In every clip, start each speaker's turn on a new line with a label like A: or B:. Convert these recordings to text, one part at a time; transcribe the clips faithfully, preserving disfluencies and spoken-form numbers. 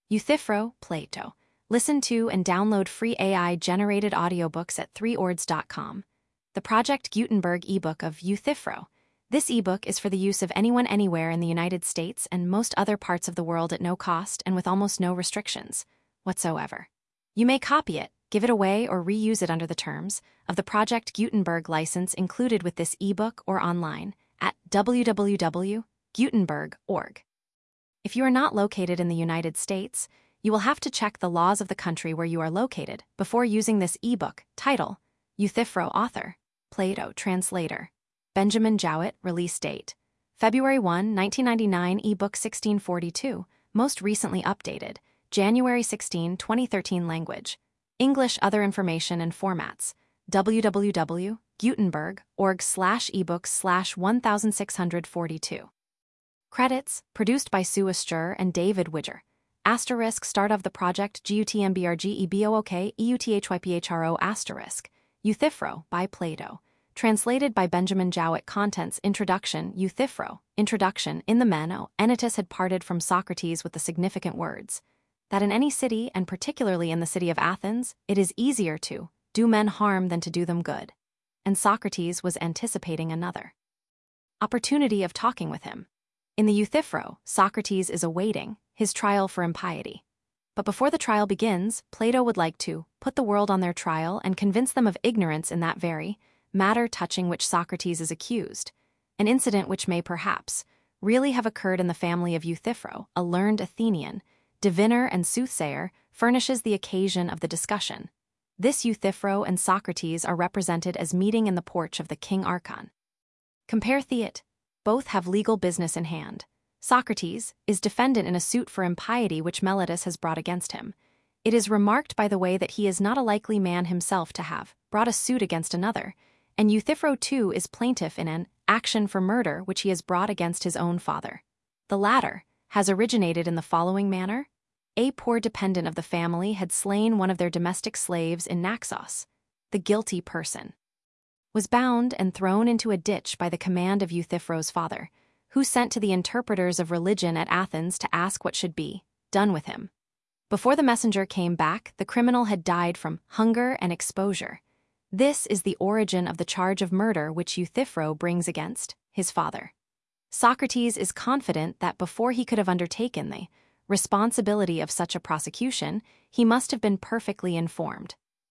A: Euthyphro, Plato. Listen to and download free A I-generated audiobooks at three ords dot com. The Project Gutenberg ebook of Euthyphro. This ebook is for the use of anyone anywhere in the United States and most other parts of the world at no cost and with almost no restrictions whatsoever. You may copy it, give it away, or reuse it under the terms of the Project Gutenberg license included with this ebook or online at w w w dot gutenberg dot org. If you are not located in the United States, you will have to check the laws of the country where you are located before using this ebook. Title: Euthyphro. Author: Plato. Translator: Benjamin Jowett. Release date: February first, nineteen ninety-nine. Ebook sixteen forty-two. Most recently updated: January sixteenth, twenty thirteen. Language: English. Other information and formats: w w w dot gutenberg dot org slash ebooks slash one thousand six hundred forty-two. Credits: produced by Sue Astur and David Widger. Asterisk start of the project G U T M B R G E B O O K E U T H Y P H R O asterisk. Euthyphro by Plato. Translated by Benjamin Jowett. Contents: Introduction. Euthyphro. Introduction. In the Meno, Anytus had parted from Socrates with the significant words that in any city, and particularly in the city of Athens, it is easier to do men harm than to do them good. And Socrates was anticipating another opportunity of talking with him. In the Euthyphro, Socrates is awaiting his trial for impiety. But before the trial begins, Plato would like to put the world on their trial and convince them of ignorance in that very matter touching which Socrates is accused, an incident which may perhaps really have occurred in the family of Euthyphro, a learned Athenian, diviner and soothsayer, furnishes the occasion of the discussion. This Euthyphro and Socrates are represented as meeting in the porch of the king Archon. Compare Theat. Both have legal business in hand. Socrates is defendant in a suit for impiety which Meletus has brought against him. It is remarked, by the way, that he is not a likely man himself to have brought a suit against another, and Euthyphro too is plaintiff in an action for murder which he has brought against his own father. The latter has originated in the following manner. A poor dependent of the family had slain one of their domestic slaves in Naxos. The guilty person was bound and thrown into a ditch by the command of Euthyphro's father, who sent to the interpreters of religion at Athens to ask what should be done with him. Before the messenger came back, the criminal had died from hunger and exposure. This is the origin of the charge of murder which Euthyphro brings against his father. Socrates is confident that before he could have undertaken the responsibility of such a prosecution, he must have been perfectly informed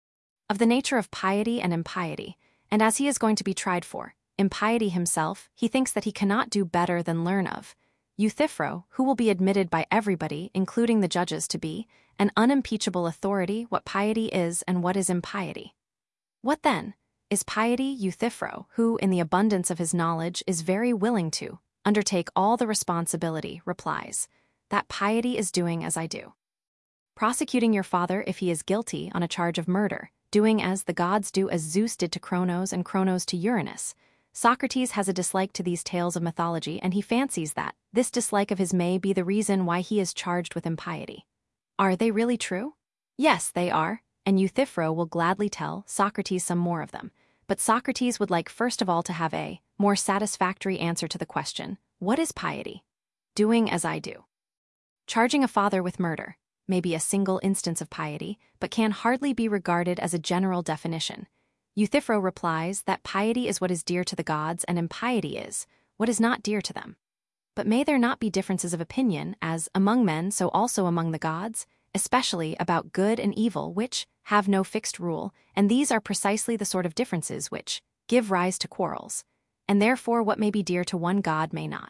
A: of the nature of piety and impiety, and as he is going to be tried for impiety himself, he thinks that he cannot do better than learn of Euthyphro, who will be admitted by everybody, including the judges, to be an unimpeachable authority, what piety is and what is impiety. What then is piety? Euthyphro, who, in the abundance of his knowledge, is very willing to undertake all the responsibility, replies that piety is doing as I do. Prosecuting your father if he is guilty on a charge of murder, doing as the gods do, as Zeus did to Cronos and Cronos to Uranus. Socrates has a dislike to these tales of mythology, and he fancies that this dislike of his may be the reason why he is charged with impiety. Are they really true? Yes, they are, and Euthyphro will gladly tell Socrates some more of them. But Socrates would like first of all to have a more satisfactory answer to the question, what is piety? Doing as I do. Charging a father with murder may be a single instance of piety, but can hardly be regarded as a general definition. Euthyphro replies that piety is what is dear to the gods and impiety is what is not dear to them. But may there not be differences of opinion, as among men so also among the gods, especially about good and evil, which have no fixed rule, and these are precisely the sort of differences which give rise to quarrels, and therefore what may be dear to one god may not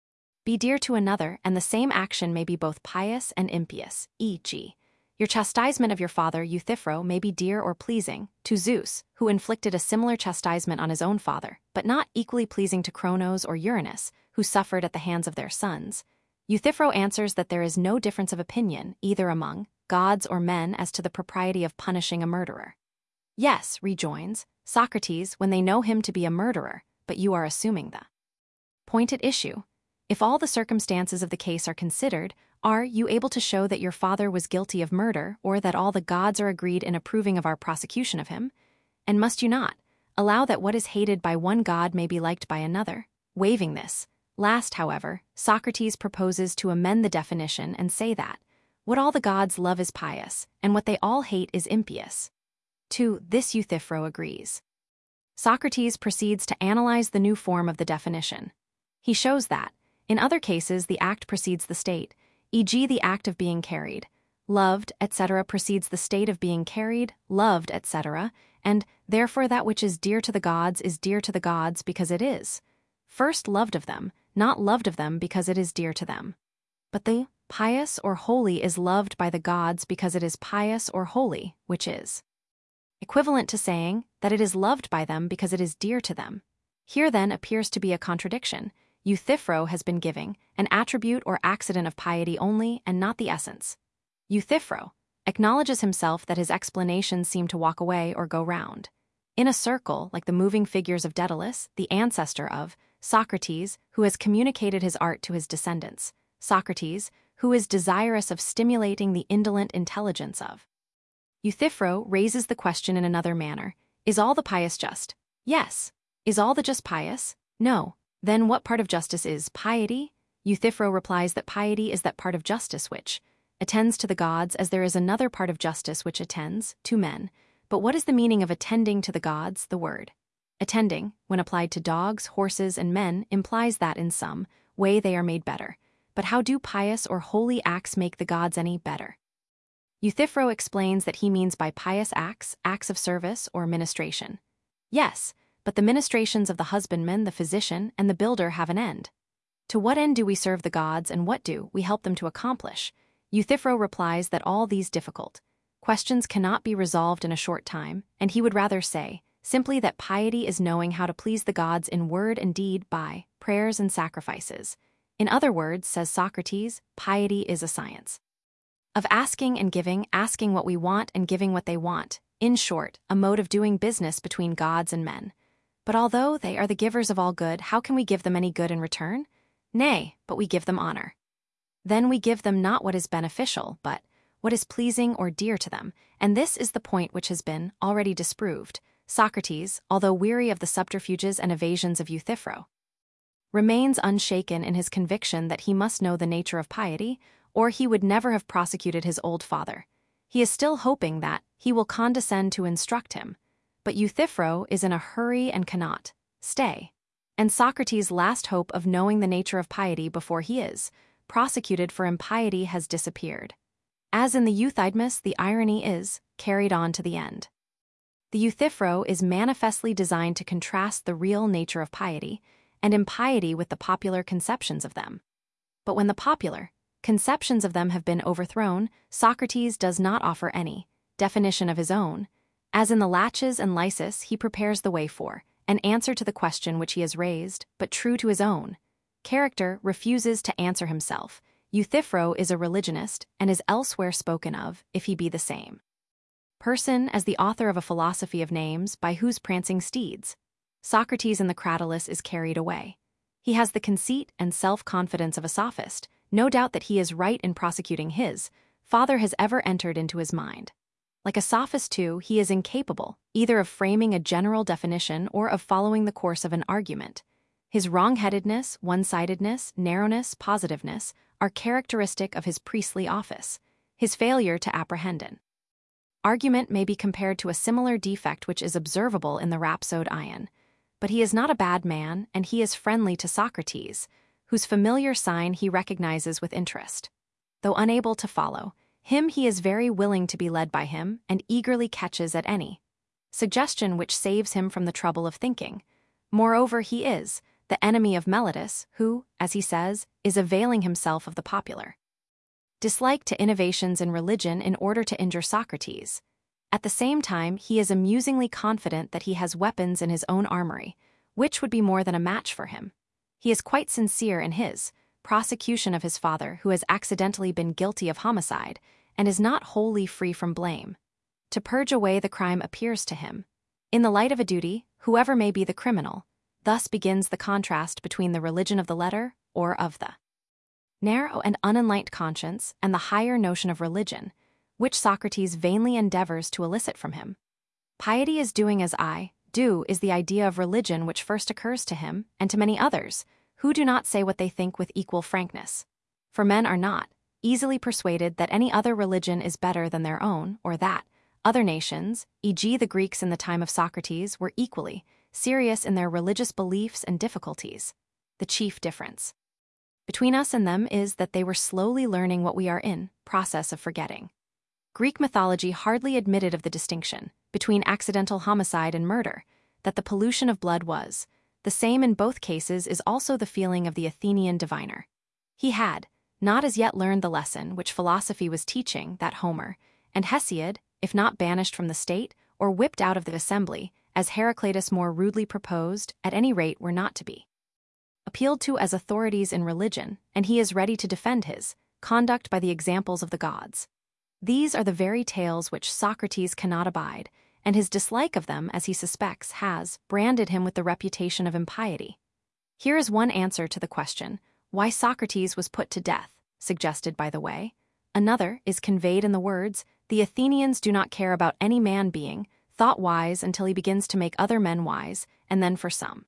A: be dear to another, and the same action may be both pious and impious, for example, your chastisement of your father, Euthyphro, may be dear or pleasing to Zeus, who inflicted a similar chastisement on his own father, but not equally pleasing to Cronos or Uranus, who suffered at the hands of their sons. Euthyphro answers that there is no difference of opinion, either among gods or men, as to the propriety of punishing a murderer. Yes, rejoins Socrates, when they know him to be a murderer, but you are assuming the point at issue. If all the circumstances of the case are considered, are you able to show that your father was guilty of murder, or that all the gods are agreed in approving of our prosecution of him? And must you not allow that what is hated by one god may be liked by another? Waiving this last, however, Socrates proposes to amend the definition and say that What all the gods love is pious, and what they all hate is impious. To this Euthyphro agrees. Socrates proceeds to analyze the new form of the definition. He shows that, in other cases, the act precedes the state, for example the act of being carried, loved, et cetera precedes the state of being carried, loved, et cetera, and therefore that which is dear to the gods is dear to the gods because it is first loved of them, not loved of them because it is dear to them. But the pious or holy is loved by the gods because it is pious or holy, which is equivalent to saying that it is loved by them because it is dear to them. Here then appears to be a contradiction. Euthyphro has been giving an attribute or accident of piety only and not the essence. Euthyphro acknowledges himself that his explanations seem to walk away or go round in a circle like the moving figures of Daedalus, the ancestor of Socrates, who has communicated his art to his descendants, Socrates, who is desirous of stimulating the indolent intelligence of. Euthyphro raises the question in another manner. Is all the pious just? Yes. Is all the just pious? No. Then what part of justice is piety? Euthyphro replies that piety is that part of justice which attends to the gods, as there is another part of justice which attends to men. But what is the meaning of attending to the gods? The word attending, when applied to dogs, horses, and men, implies that in some way they are made better. But how do pious or holy acts make the gods any better? Euthyphro explains that he means by pious acts, acts of service or ministration. Yes, but the ministrations of the husbandman, the physician, and the builder have an end. To what end do we serve the gods, and what do we help them to accomplish? Euthyphro replies that all these difficult questions cannot be resolved in a short time, and he would rather say simply that piety is knowing how to please the gods in word and deed by prayers and sacrifices. In other words, says Socrates, piety is a science of asking and giving, asking what we want and giving what they want. In short, a mode of doing business between gods and men. But although they are the givers of all good, how can we give them any good in return? Nay, but we give them honor. Then we give them not what is beneficial, but what is pleasing or dear to them, and this is the point which has been already disproved. Socrates, although weary of the subterfuges and evasions of Euthyphro, remains unshaken in his conviction that he must know the nature of piety, or he would never have prosecuted his old father. He is still hoping that he will condescend to instruct him, but Euthyphro is in a hurry and cannot stay. And Socrates' last hope of knowing the nature of piety before he is prosecuted for impiety has disappeared. As in the Euthydemus, the irony is carried on to the end. The Euthyphro is manifestly designed to contrast the real nature of piety and impiety with the popular conceptions of them. But when the popular conceptions of them have been overthrown, Socrates does not offer any definition of his own. As in the Laches and Lysis, he prepares the way for an answer to the question which he has raised, but true to his own character, refuses to answer himself. Euthyphro is a religionist and is elsewhere spoken of, if he be the same person, as the author of a philosophy of names, by whose prancing steeds Socrates in the Cratylus is carried away. He has the conceit and self-confidence of a sophist. No doubt that he is right in prosecuting his father has ever entered into his mind. Like a sophist too, he is incapable either of framing a general definition or of following the course of an argument. His wrong-headedness, one-sidedness, narrowness, positiveness are characteristic of his priestly office. His failure to apprehend an argument may be compared to a similar defect which is observable in the rhapsode Ion. But he is not a bad man, and he is friendly to Socrates, whose familiar sign he recognizes with interest. Though unable to follow him, he is very willing to be led by him and eagerly catches at any suggestion which saves him from the trouble of thinking. Moreover, he is the enemy of Meletus, who, as he says, is availing himself of the popular dislike to innovations in religion in order to injure Socrates. At the same time, he is amusingly confident that he has weapons in his own armory, which would be more than a match for him. He is quite sincere in his prosecution of his father, who has accidentally been guilty of homicide, and is not wholly free from blame. To purge away the crime appears to him, in the light of a duty, whoever may be the criminal. Thus begins the contrast between the religion of the letter, or of the narrow and unenlightened conscience, and the higher notion of religion, which Socrates vainly endeavors to elicit from him. Piety is doing as I do is the idea of religion which first occurs to him and to many others, who do not say what they think with equal frankness. For men are not easily persuaded that any other religion is better than their own, or that other nations, for example the Greeks in the time of Socrates, were equally serious in their religious beliefs and difficulties. The chief difference between us and them is that they were slowly learning what we are in process of forgetting. Greek mythology hardly admitted of the distinction between accidental homicide and murder, that the pollution of blood was the same in both cases is also the feeling of the Athenian diviner. He had not as yet learned the lesson which philosophy was teaching, that Homer and Hesiod, if not banished from the state or whipped out of the assembly, as Heraclitus more rudely proposed, at any rate were not to be appealed to as authorities in religion, and he is ready to defend his conduct by the examples of the gods. These are the very tales which Socrates cannot abide, and his dislike of them, as he suspects, has branded him with the reputation of impiety. Here is one answer to the question why Socrates was put to death, suggested by the way. Another is conveyed in the words, "The Athenians do not care about any man being thought wise until he begins to make other men wise, and then for some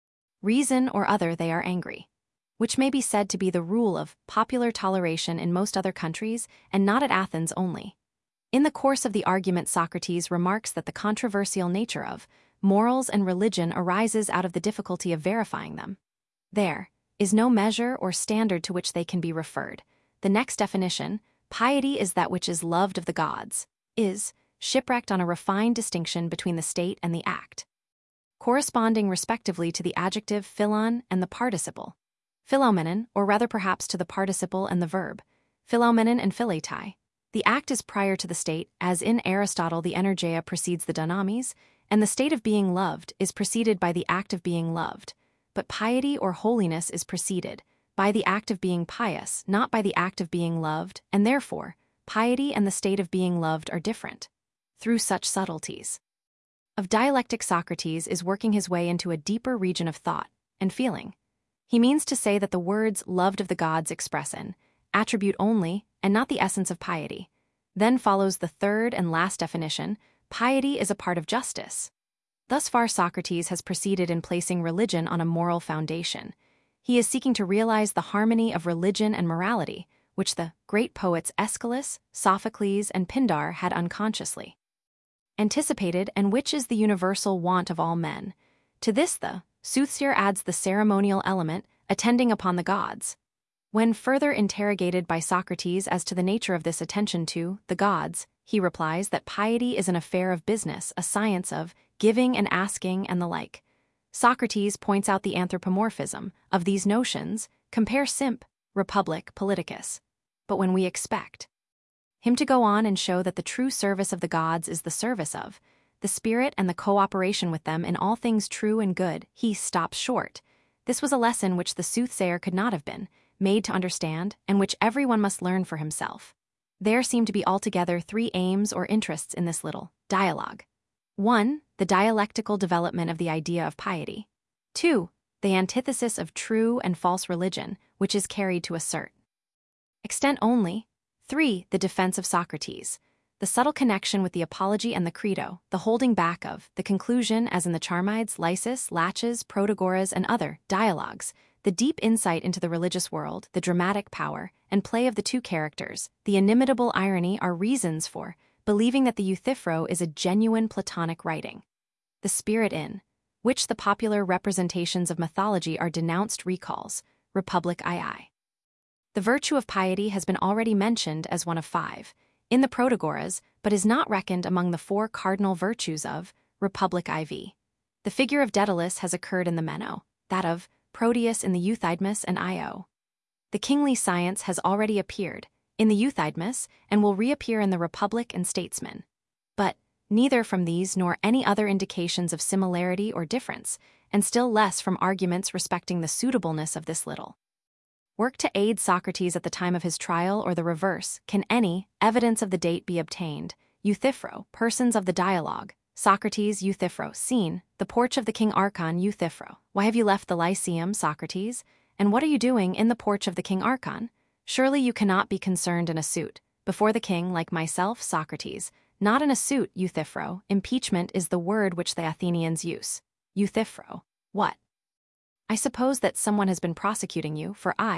A: reason or other they are angry," which may be said to be the rule of popular toleration in most other countries and not at Athens only. In the course of the argument, Socrates remarks that the controversial nature of morals and religion arises out of the difficulty of verifying them. There is no measure or standard to which they can be referred. The next definition, piety is that which is loved of the gods, is shipwrecked on a refined distinction between the state and the act, corresponding respectively to the adjective philon and the participle philomenon, or rather perhaps to the participle and the verb philomenon and philetai. The act is prior to the state, as in Aristotle the energeia precedes the dynamis, and the state of being loved is preceded by the act of being loved. But piety or holiness is preceded by the act of being pious, not by the act of being loved, and therefore piety and the state of being loved are different. Through such subtleties of dialectic, Socrates is working his way into a deeper region of thought and feeling. He means to say that the words loved of the gods express an attribute only and not the essence of piety. Then follows the third and last definition, piety is a part of justice. Thus far Socrates has proceeded in placing religion on a moral foundation. He is seeking to realize the harmony of religion and morality, which the great poets Aeschylus, Sophocles, and Pindar had unconsciously anticipated, and which is the universal want of all men. To this the soothsayer adds the ceremonial element, attending upon the gods. When further interrogated by Socrates as to the nature of this attention to the gods, he replies that piety is an affair of business, a science of giving and asking and the like. Socrates points out the anthropomorphism of these notions, compare Simp, Republic, Politicus. But when we expect him to go on and show that the true service of the gods is the service of the spirit and the cooperation with them in all things true and good, he stops short. This was a lesson which the soothsayer could not have been made to understand, and which everyone must learn for himself. There seem to be altogether three aims or interests in this little dialogue. One, the dialectical development of the idea of piety. Two, the antithesis of true and false religion, which is carried to a certain extent only. Three, the defense of Socrates. The subtle connection with the apology and the credo, the holding back of the conclusion, as in the Charmides, Lysis, Laches, Protagoras, and other dialogues. The deep insight into the religious world, the dramatic power and play of the two characters, the inimitable irony are reasons for believing that the Euthyphro is a genuine Platonic writing. The spirit in which the popular representations of mythology are denounced recalls Republic two. The virtue of piety has been already mentioned as one of five in the Protagoras, but is not reckoned among the four cardinal virtues of Republic four. The figure of Daedalus has occurred in the Meno, that of Proteus in the Euthydemus and Io. The kingly science has already appeared in the Euthydemus and will reappear in the Republic and Statesman. But neither from these nor any other indications of similarity or difference, and still less from arguments respecting the suitableness of this little work to aid Socrates at the time of his trial, or the reverse, can any evidence of the date be obtained. Euthyphro, persons of the dialogue. Socrates, Euthyphro, scene, the porch of the King Archon. Euthyphro, why have you left the Lyceum, Socrates? And what are you doing in the porch of the King Archon? Surely you cannot be concerned in a suit before the king like myself, Socrates. Not in a suit, Euthyphro. Impeachment is the word which the Athenians use. Euthyphro, what? I suppose that someone has been prosecuting you, for I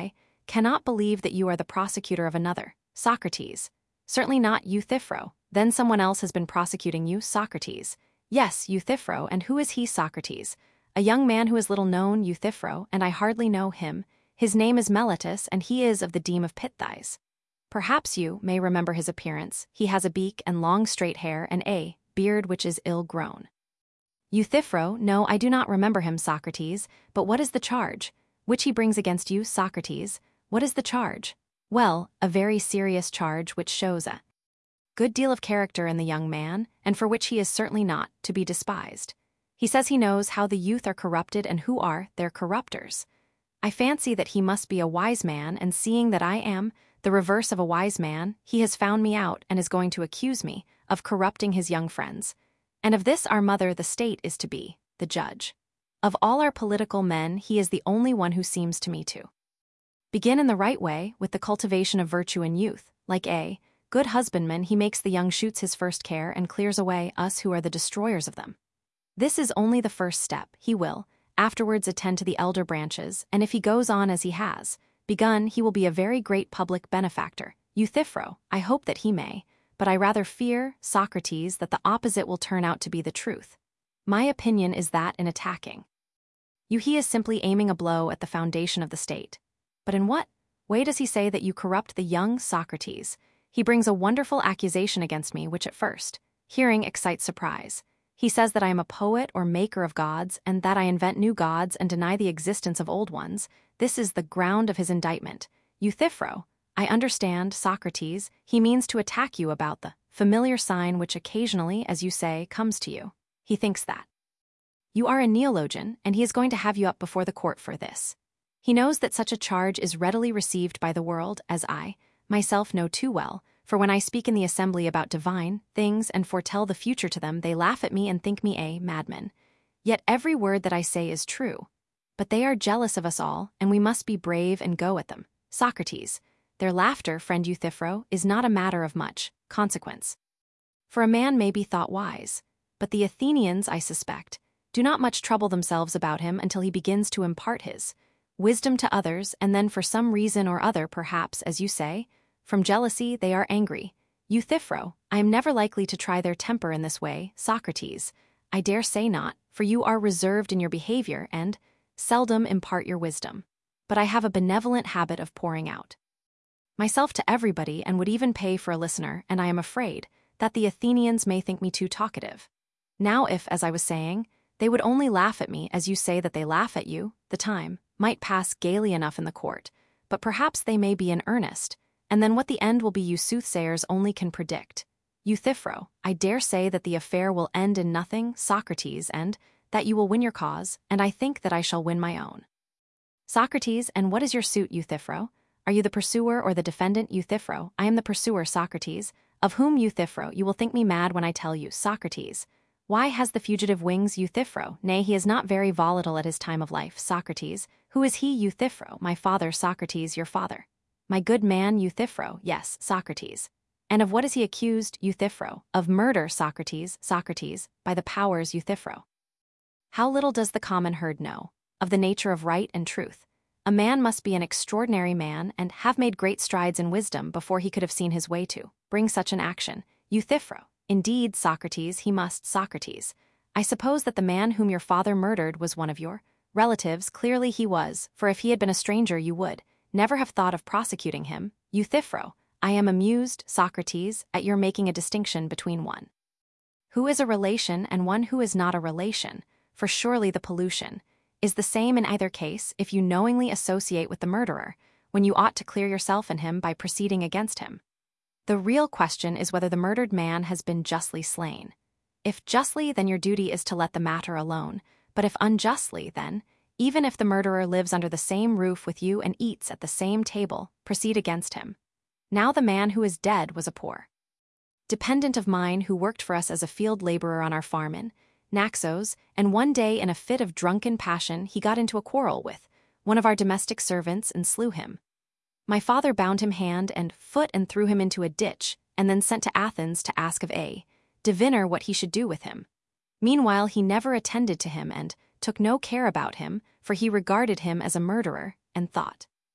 A: cannot believe that you are the prosecutor of another, Socrates. Certainly not Euthyphro. Then someone else has been prosecuting you, Socrates. Yes, Euthyphro, and who is he, Socrates? A young man who is little known, Euthyphro, and I hardly know him. His name is Meletus, and he is of the deme of Pithias. Perhaps you may remember his appearance. He has a beak and long straight hair and a beard which is ill-grown. Euthyphro, no, I do not remember him, Socrates, but what is the charge? Which he brings against you, Socrates? What is the charge? Well, a very serious charge which shows a good deal of character in the young man, and for which he is certainly not to be despised. He says he knows how the youth are corrupted and who are their corruptors. I fancy that he must be a wise man, and seeing that I am the reverse of a wise man, he has found me out and is going to accuse me of corrupting his young friends. And of this our mother, the state, is to be the judge. Of all our political men, he is the only one who seems to me to begin in the right way, with the cultivation of virtue in youth. Like a good husbandman, he makes the young shoots his first care and clears away us who are the destroyers of them. This is only the first step. He will afterwards attend to the elder branches, and if he goes on as he has begun, he will be a very great public benefactor. Euthyphro, I hope that he may, but I rather fear, Socrates, that the opposite will turn out to be the truth. My opinion is that in attacking you, he is simply aiming a blow at the foundation of the state. But in what way does he say that you corrupt the young, Socrates? He brings a wonderful accusation against me, which at first hearing excites surprise. He says that I am a poet or maker of gods, and that I invent new gods and deny the existence of old ones. This is the ground of his indictment. Euthyphro, I understand, Socrates, he means to attack you about the familiar sign which occasionally, as you say, comes to you. He thinks that you are a neologian, and he is going to have you up before the court for this. He knows that such a charge is readily received by the world, as I myself know too well, for when I speak in the assembly about divine things and foretell the future to them, they laugh at me and think me a madman. Yet every word that I say is true. But they are jealous of us all, and we must be brave and go at them. Socrates, their laughter, friend Euthyphro, is not a matter of much consequence. For a man may be thought wise, but the Athenians, I suspect, do not much trouble themselves about him until he begins to impart his wisdom to others, and then for some reason or other, perhaps, as you say, from jealousy, they are angry. Euthyphro, I am never likely to try their temper in this way, Socrates. I dare say not, for you are reserved in your behavior and seldom impart your wisdom. But I have a benevolent habit of pouring out myself to everybody, and would even pay for a listener, and I am afraid that the Athenians may think me too talkative. Now if, as I was saying, they would only laugh at me as you say that they laugh at you, the time might pass gaily enough in the court, but perhaps they may be in earnest, and then what the end will be you soothsayers only can predict. Euthyphro, I dare say that the affair will end in nothing, Socrates, and that you will win your cause, and I think that I shall win my own. Socrates, and what is your suit, Euthyphro? Are you the pursuer or the defendant, Euthyphro? I am the pursuer, Socrates. Of whom, Euthyphro? You will think me mad when I tell you, Socrates. Why has the fugitive wings, Euthyphro? Nay, he is not very volatile at his time of life, Socrates. Who is he, Euthyphro? My father, Socrates, your father. My good man, Euthyphro, yes, Socrates. And of what is he accused, Euthyphro? Of murder, Socrates, Socrates, by the powers, Euthyphro. How little does the common herd know of the nature of right and truth. A man must be an extraordinary man and have made great strides in wisdom before he could have seen his way to bring such an action. Euthyphro. Indeed, Socrates, he must, Socrates. I suppose that the man whom your father murdered was one of your relatives. Clearly he was, for if he had been a stranger you would never have thought of prosecuting him. Euthyphro, I am amused, Socrates, at your making a distinction between one who is a relation and one who is not a relation, for surely the pollution is the same in either case if you knowingly associate with the murderer, when you ought to clear yourself and him by proceeding against him. The real question is whether the murdered man has been justly slain. If justly, then your duty is to let the matter alone, but if unjustly, then, even if the murderer lives under the same roof with you and eats at the same table, proceed against him. Now the man who is dead was a poor dependent of mine who worked for us as a field laborer on our farm in Naxos, and one day in a fit of drunken passion he got into a quarrel with one of our domestic servants and slew him. My father bound him hand and foot and threw him into a ditch, and then sent to Athens to ask of a diviner what he should do with him. Meanwhile he never attended to him and took no care about him, for he regarded him as a murderer, and thought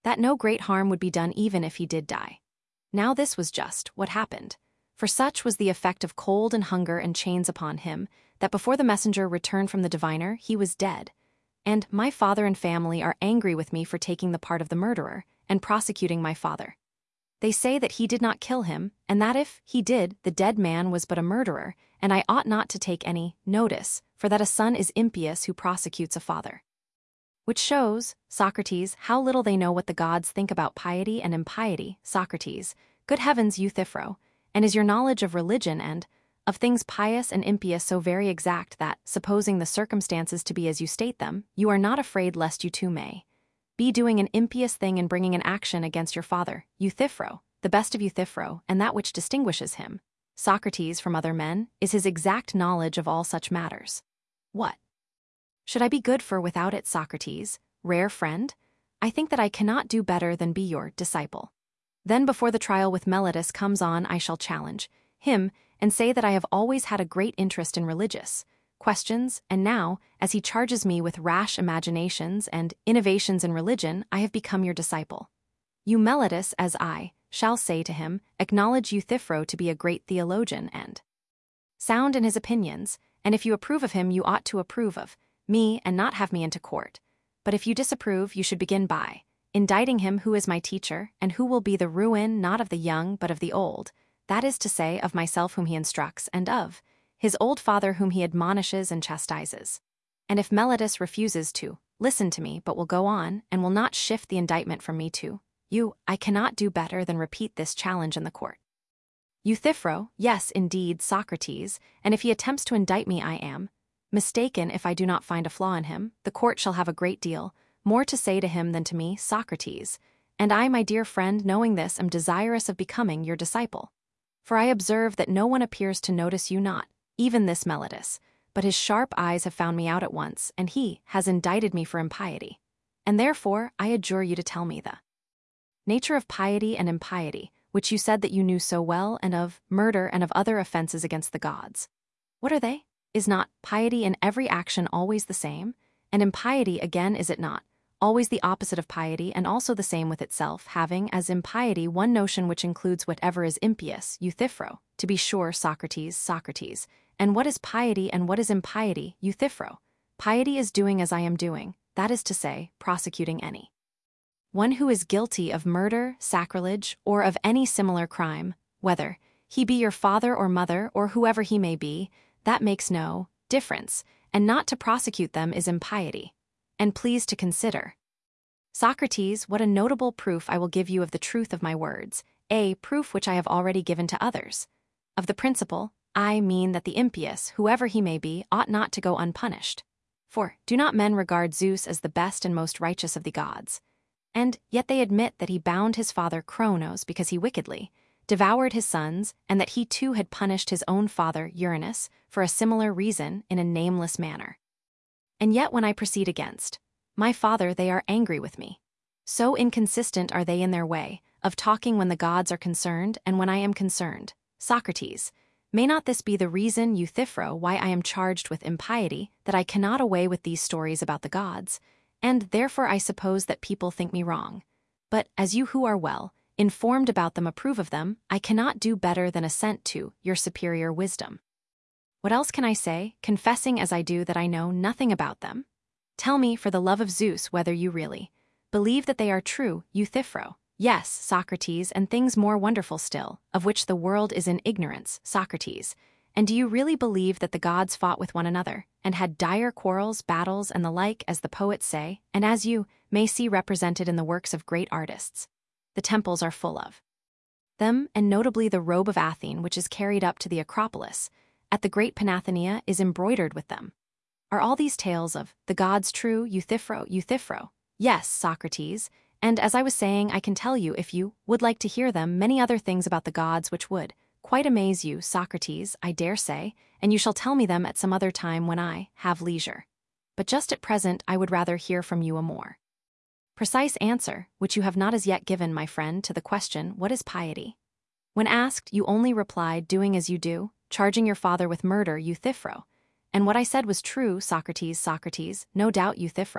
A: that no great harm would be done even if he did die. Now this was just what happened. For such was the effect of cold and hunger and chains upon him, that before the messenger returned from the diviner, he was dead. And my father and family are angry with me for taking the part of the murderer and prosecuting my father. They say that he did not kill him, and that if he did, the dead man was but a murderer, and I ought not to take any notice, for that a son is impious who prosecutes a father. Which shows, Socrates, how little they know what the gods think about piety and impiety, Socrates. Good heavens, Euthyphro, and is your knowledge of religion and of things pious and impious so very exact that, supposing the circumstances to be as you state them, you are not afraid lest you too may be doing an impious thing and bringing an action against your father, Euthyphro, the best of Euthyphro, and that which distinguishes him, Socrates, from other men, is his exact knowledge of all such matters. What should I be good for without it, Socrates, rare friend? I think that I cannot do better than be your disciple. Then before the trial with Meletus comes on I shall challenge him and say that I have always had a great interest in religious questions, and now, as he charges me with rash imaginations and innovations in religion, I have become your disciple. You Meletus, as I shall say to him, acknowledge Euthyphro to be a great theologian and sound in his opinions, and if you approve of him you ought to approve of me and not have me into court. But if you disapprove, you should begin by indicting him who is my teacher, and who will be the ruin not of the young but of the old, that is to say, of myself whom he instructs, and of his old father whom he admonishes and chastises. And if Meletus refuses to listen to me but will go on, and will not shift the indictment from me to you, I cannot do better than repeat this challenge in the court. Euthyphro, yes, indeed, Socrates, and if he attempts to indict me I am mistaken if I do not find a flaw in him. The court shall have a great deal more to say to him than to me, Socrates, and I, my dear friend, knowing this, am desirous of becoming your disciple. For I observe that no one appears to notice you not, even this Meletus, but his sharp eyes have found me out at once, and he has indicted me for impiety. And therefore I adjure you to tell me the nature of piety and impiety, which you said that you knew so well, and of murder and of other offenses against the gods. What are they? Is not piety in every action always the same? And impiety, again, is it not always the opposite of piety, and also the same with itself, having as impiety one notion which includes whatever is impious, Euthyphro? To be sure, Socrates, Socrates. And what is piety and what is impiety, Euthyphro? Piety is doing as I am doing, that is to say, prosecuting any one who is guilty of murder, sacrilege, or of any similar crime, whether he be your father or mother or whoever he may be, that makes no difference, and not to prosecute them is impiety. And please to consider, Socrates, what a notable proof I will give you of the truth of my words, a proof which I have already given to others. Of the principle, I mean that the impious, whoever he may be, ought not to go unpunished. For, do not men regard Zeus as the best and most righteous of the gods? And yet they admit that he bound his father Cronos because he wickedly devoured his sons, and that he too had punished his own father Uranus for a similar reason in a nameless manner. And yet when I proceed against my father they are angry with me. So inconsistent are they in their way of talking when the gods are concerned and when I am concerned. Socrates, may not this be the reason, Euthyphro, why I am charged with impiety, that I cannot away with these stories about the gods, and therefore I suppose that people think me wrong. But as you who are well informed about them approve of them, I cannot do better than assent to your superior wisdom. What else can I say, confessing as I do that I know nothing about them? Tell me, for the love of Zeus, whether you really believe that they are true, Euthyphro. Yes, Socrates, and things more wonderful still, of which the world is in ignorance, Socrates. And do you really believe that the gods fought with one another, and had dire quarrels, battles, and the like, as the poets say, and as you may see represented in the works of great artists? The temples are full of them, and notably the robe of Athene, which is carried up to the Acropolis, at the great Panathenaea, is embroidered with them. Are all these tales of the gods true, Euthyphro, Euthyphro? Yes, Socrates, and as I was saying, I can tell you, if you would like to hear them, many other things about the gods which would quite amaze you, Socrates, I dare say, and you shall tell me them at some other time when I have leisure. But just at present I would rather hear from you a more precise answer, which you have not as yet given, my friend, to the question, what is piety? When asked, you only replied, doing as you do, charging your father with murder, Euthyphro. And what I said was true, Socrates, Socrates, no doubt, Euthyphro,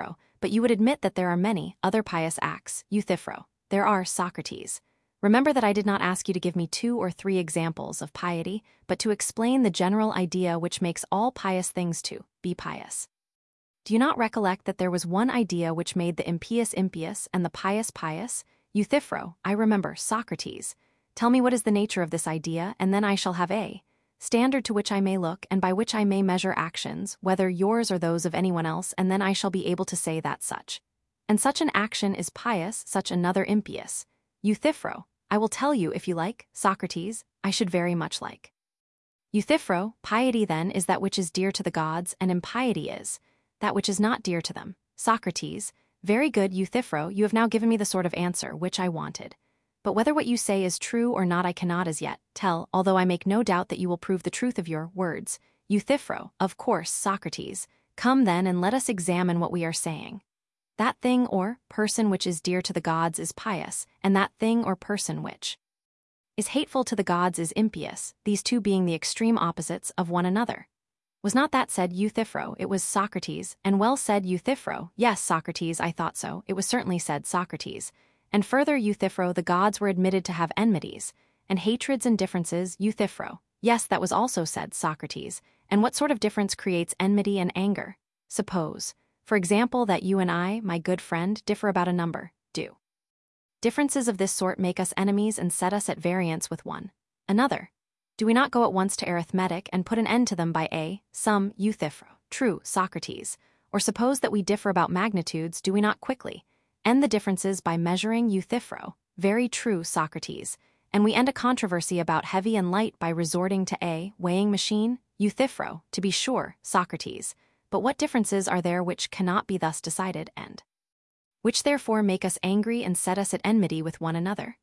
A: but you would admit that there are many other pious acts, Euthyphro. There are, Socrates. Remember that I did not ask you to give me two or three examples of piety, but to explain the general idea which makes all pious things to be pious. Do you not recollect that there was one idea which made the impious impious and the pious pious? Euthyphro, I remember, Socrates. Tell me what is the nature of this idea, and then I shall have a standard to which I may look and by which I may measure actions, whether yours or those of anyone else, and then I shall be able to say that such and such an action is pious, such another impious. Euthyphro, I will tell you if you like, Socrates, I should very much like. Euthyphro, piety then is that which is dear to the gods, and impiety is that which is not dear to them. Socrates, very good, Euthyphro, you have now given me the sort of answer which I wanted. But whether what you say is true or not I cannot as yet tell, although I make no doubt that you will prove the truth of your words. Euthyphro, of course, Socrates. Come then and let us examine what we are saying. That thing or person which is dear to the gods is pious, and that thing or person which is hateful to the gods is impious, these two being the extreme opposites of one another. Was not that said, Euthyphro? It was Socrates, and well said, Euthyphro. Yes, Socrates, I thought so. It was certainly said, Socrates. And further, Euthyphro, the gods were admitted to have enmities and hatreds and differences, Euthyphro. Yes, that was also said, Socrates. And what sort of difference creates enmity and anger? Suppose, for example, that you and I, my good friend, differ about a number. Do differences of this sort make us enemies and set us at variance with one another? Do we not go at once to arithmetic and put an end to them by a sum, Euthyphro? True, Socrates. Or suppose that we differ about magnitudes, do we not quickly end the differences by measuring, Euthyphro? Very true, Socrates. And we end a controversy about heavy and light by resorting to a weighing machine? Euthyphro, to be sure, Socrates. But what differences are there which cannot be thus decided, and which therefore make us angry and set us at enmity with one another?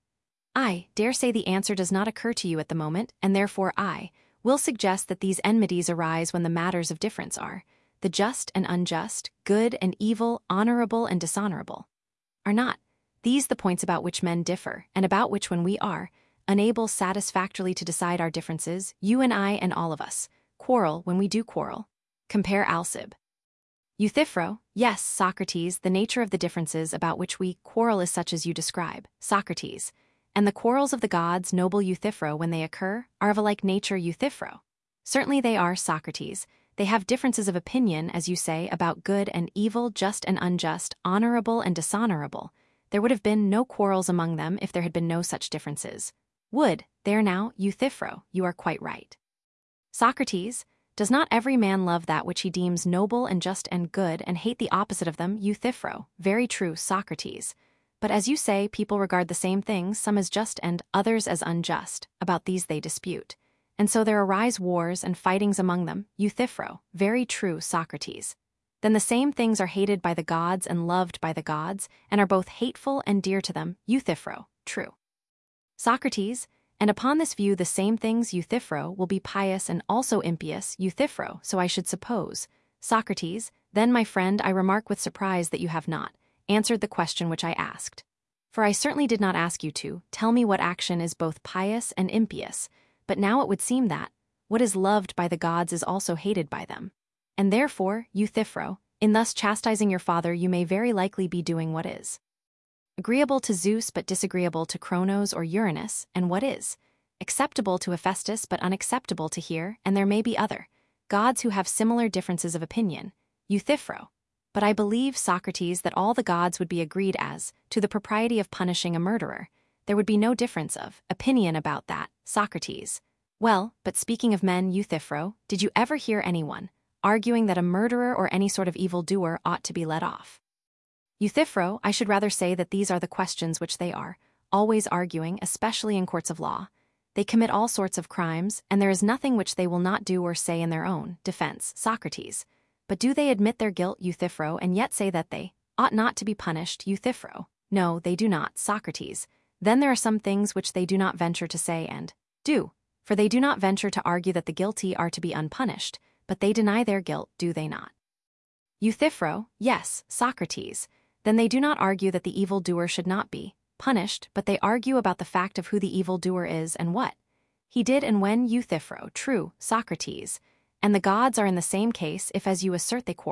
A: I dare say the answer does not occur to you at the moment, and therefore I will suggest that these enmities arise when the matters of difference are the just and unjust, good and evil, honorable and dishonorable. Are not these the points about which men differ, and about which when we are unable satisfactorily to decide our differences, you and I and all of us quarrel when we do quarrel? Compare Alcib. Euthyphro, yes, Socrates, the nature of the differences about which we quarrel is such as you describe, Socrates. And the quarrels of the gods, noble Euthyphro, when they occur, are of a like nature, Euthyphro. Certainly they are, Socrates. They have differences of opinion, as you say, about good and evil, just and unjust, honorable and dishonorable. There would have been no quarrels among them if there had been no such differences. Would, there now, Euthyphro, you are quite right. Socrates, does not every man love that which he deems noble and just and good, and hate the opposite of them, Euthyphro? Very true, Socrates. But as you say, people regard the same things, some as just and others as unjust. About these they dispute. And so there arise wars and fightings among them, Euthyphro. Very true, Socrates. Then the same things are hated by the gods and loved by the gods, and are both hateful and dear to them, Euthyphro. True. Socrates, and upon this view the same things, Euthyphro, will be pious and also impious, Euthyphro, so I should suppose. Socrates, then, my friend, I remark with surprise that you have not answered the question which I asked. For I certainly did not ask you to tell me what action is both pious and impious, but now it would seem that what is loved by the gods is also hated by them. And therefore, Euthyphro, in thus chastising your father you may very likely be doing what is agreeable to Zeus but disagreeable to Cronos or Uranus, and what is acceptable to Hephaestus but unacceptable to Here, and there may be other gods who have similar differences of opinion, Euthyphro. But I believe, Socrates, that all the gods would be agreed as to the propriety of punishing a murderer. There would be no difference of opinion about that, Socrates. Well, but speaking of men, Euthyphro, did you ever hear anyone arguing that a murderer or any sort of evildoer ought to be let off? Euthyphro, I should rather say that these are the questions which they are always arguing, especially in courts of law. They commit all sorts of crimes, and there is nothing which they will not do or say in their own defense, Socrates. But do they admit their guilt, Euthyphro, and yet say that they ought not to be punished, Euthyphro? No, they do not, Socrates. Then there are some things which they do not venture to say and do, for they do not venture to argue that the guilty are to be unpunished, but they deny their guilt, do they not? Euthyphro, yes, Socrates. Then they do not argue that the evildoer should not be punished, but they argue about the fact of who the evildoer is and what he did and when, Euthyphro. True, Socrates. And the gods are in the same case if, as you assert, they quarrel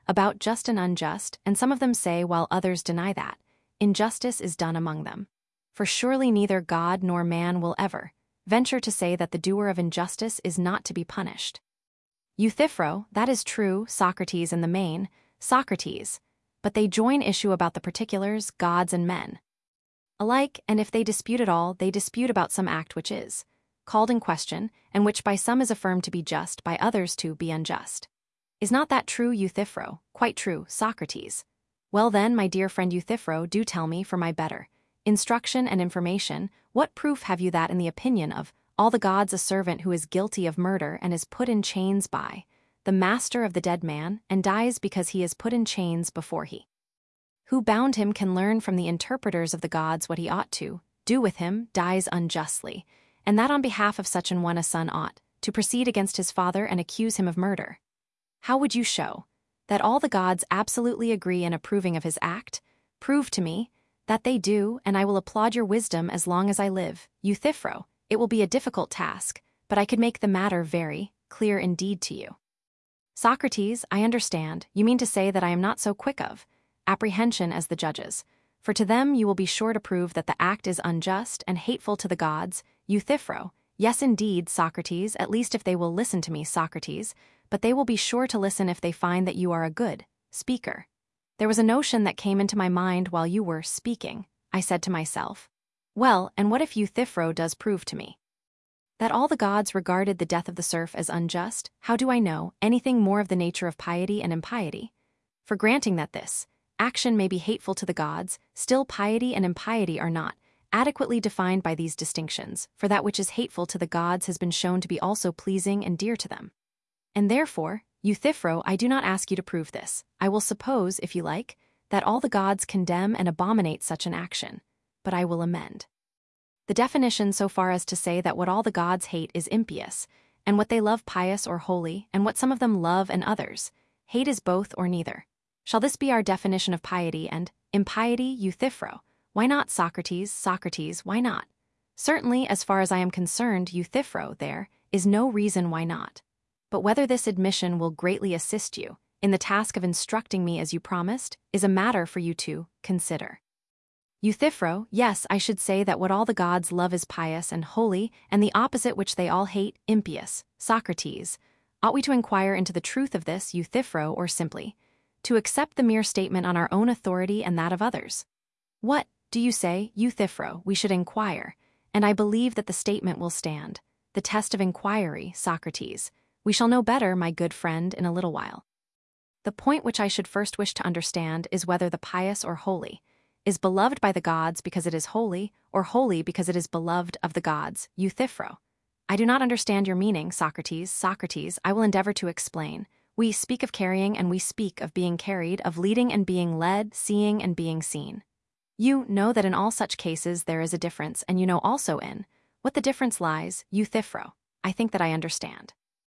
A: about just and unjust, and some of them say, while others deny that, injustice is done among them. For surely neither God nor man will ever venture to say that the doer of injustice is not to be punished. Euthyphro, that is true, Socrates in the main, Socrates, but they join issue about the particulars, gods and men alike, and if they dispute at all, they dispute about some act which is called in question, and which by some is affirmed to be just, by others to be unjust. Is not that true, Euthyphro? Quite true, Socrates. Well then, my dear friend Euthyphro, do tell me, for my better instruction and information, what proof have you that in the opinion of all the gods a servant who is guilty of murder and is put in chains by the master of the dead man, and dies because he is put in chains before he who bound him can learn from the interpreters of the gods what he ought to do with him, dies unjustly, and that on behalf of such an one a son ought to proceed against his father and accuse him of murder? How would you show that all the gods absolutely agree in approving of his act? Prove to me that they do, and I will applaud your wisdom as long as I live. Euthyphro, it will be a difficult task, but I could make the matter very clear indeed to you. Socrates, I understand. You mean to say that I am not so quick of apprehension as the judges, for to them you will be sure to prove that the act is unjust and hateful to the gods. Euthyphro, yes indeed, Socrates, at least if they will listen to me, Socrates, but they will be sure to listen if they find that you are a good speaker. There was a notion that came into my mind while you were speaking. I said to myself, well, and what if Euthyphro does prove to me that all the gods regarded the death of the serf as unjust? How do I know anything more of the nature of piety and impiety? For granting that this action may be hateful to the gods, still piety and impiety are not adequately defined by these distinctions, for that which is hateful to the gods has been shown to be also pleasing and dear to them. And therefore, Euthyphro, I do not ask you to prove this. I will suppose, if you like, that all the gods condemn and abominate such an action, but I will amend the definition so far as to say that what all the gods hate is impious, and what they love pious or holy, and what some of them love and others hate is both or neither. Shall this be our definition of piety and impiety, Euthyphro? Why not, Socrates? Socrates, why not? Certainly, as far as I am concerned, Euthyphro, there is no reason why not. But whether this admission will greatly assist you in the task of instructing me as you promised is a matter for you to consider. Euthyphro, yes, I should say that what all the gods love is pious and holy, and the opposite which they all hate, impious. Socrates, ought we to inquire into the truth of this, Euthyphro, or simply to accept the mere statement on our own authority and that of others? What do you say, Euthyphro? We should inquire, and I believe that the statement will stand the test of inquiry, Socrates. We shall know better, my good friend, in a little while. The point which I should first wish to understand is whether the pious or holy is beloved by the gods because it is holy, or holy because it is beloved of the gods. Euthyphro, I do not understand your meaning, Socrates. Socrates, I will endeavor to explain. We speak of carrying and we speak of being carried, of leading and being led, seeing and being seen. You know that in all such cases there is a difference, and you know also in what the difference lies, Euthyphro. I think that I understand.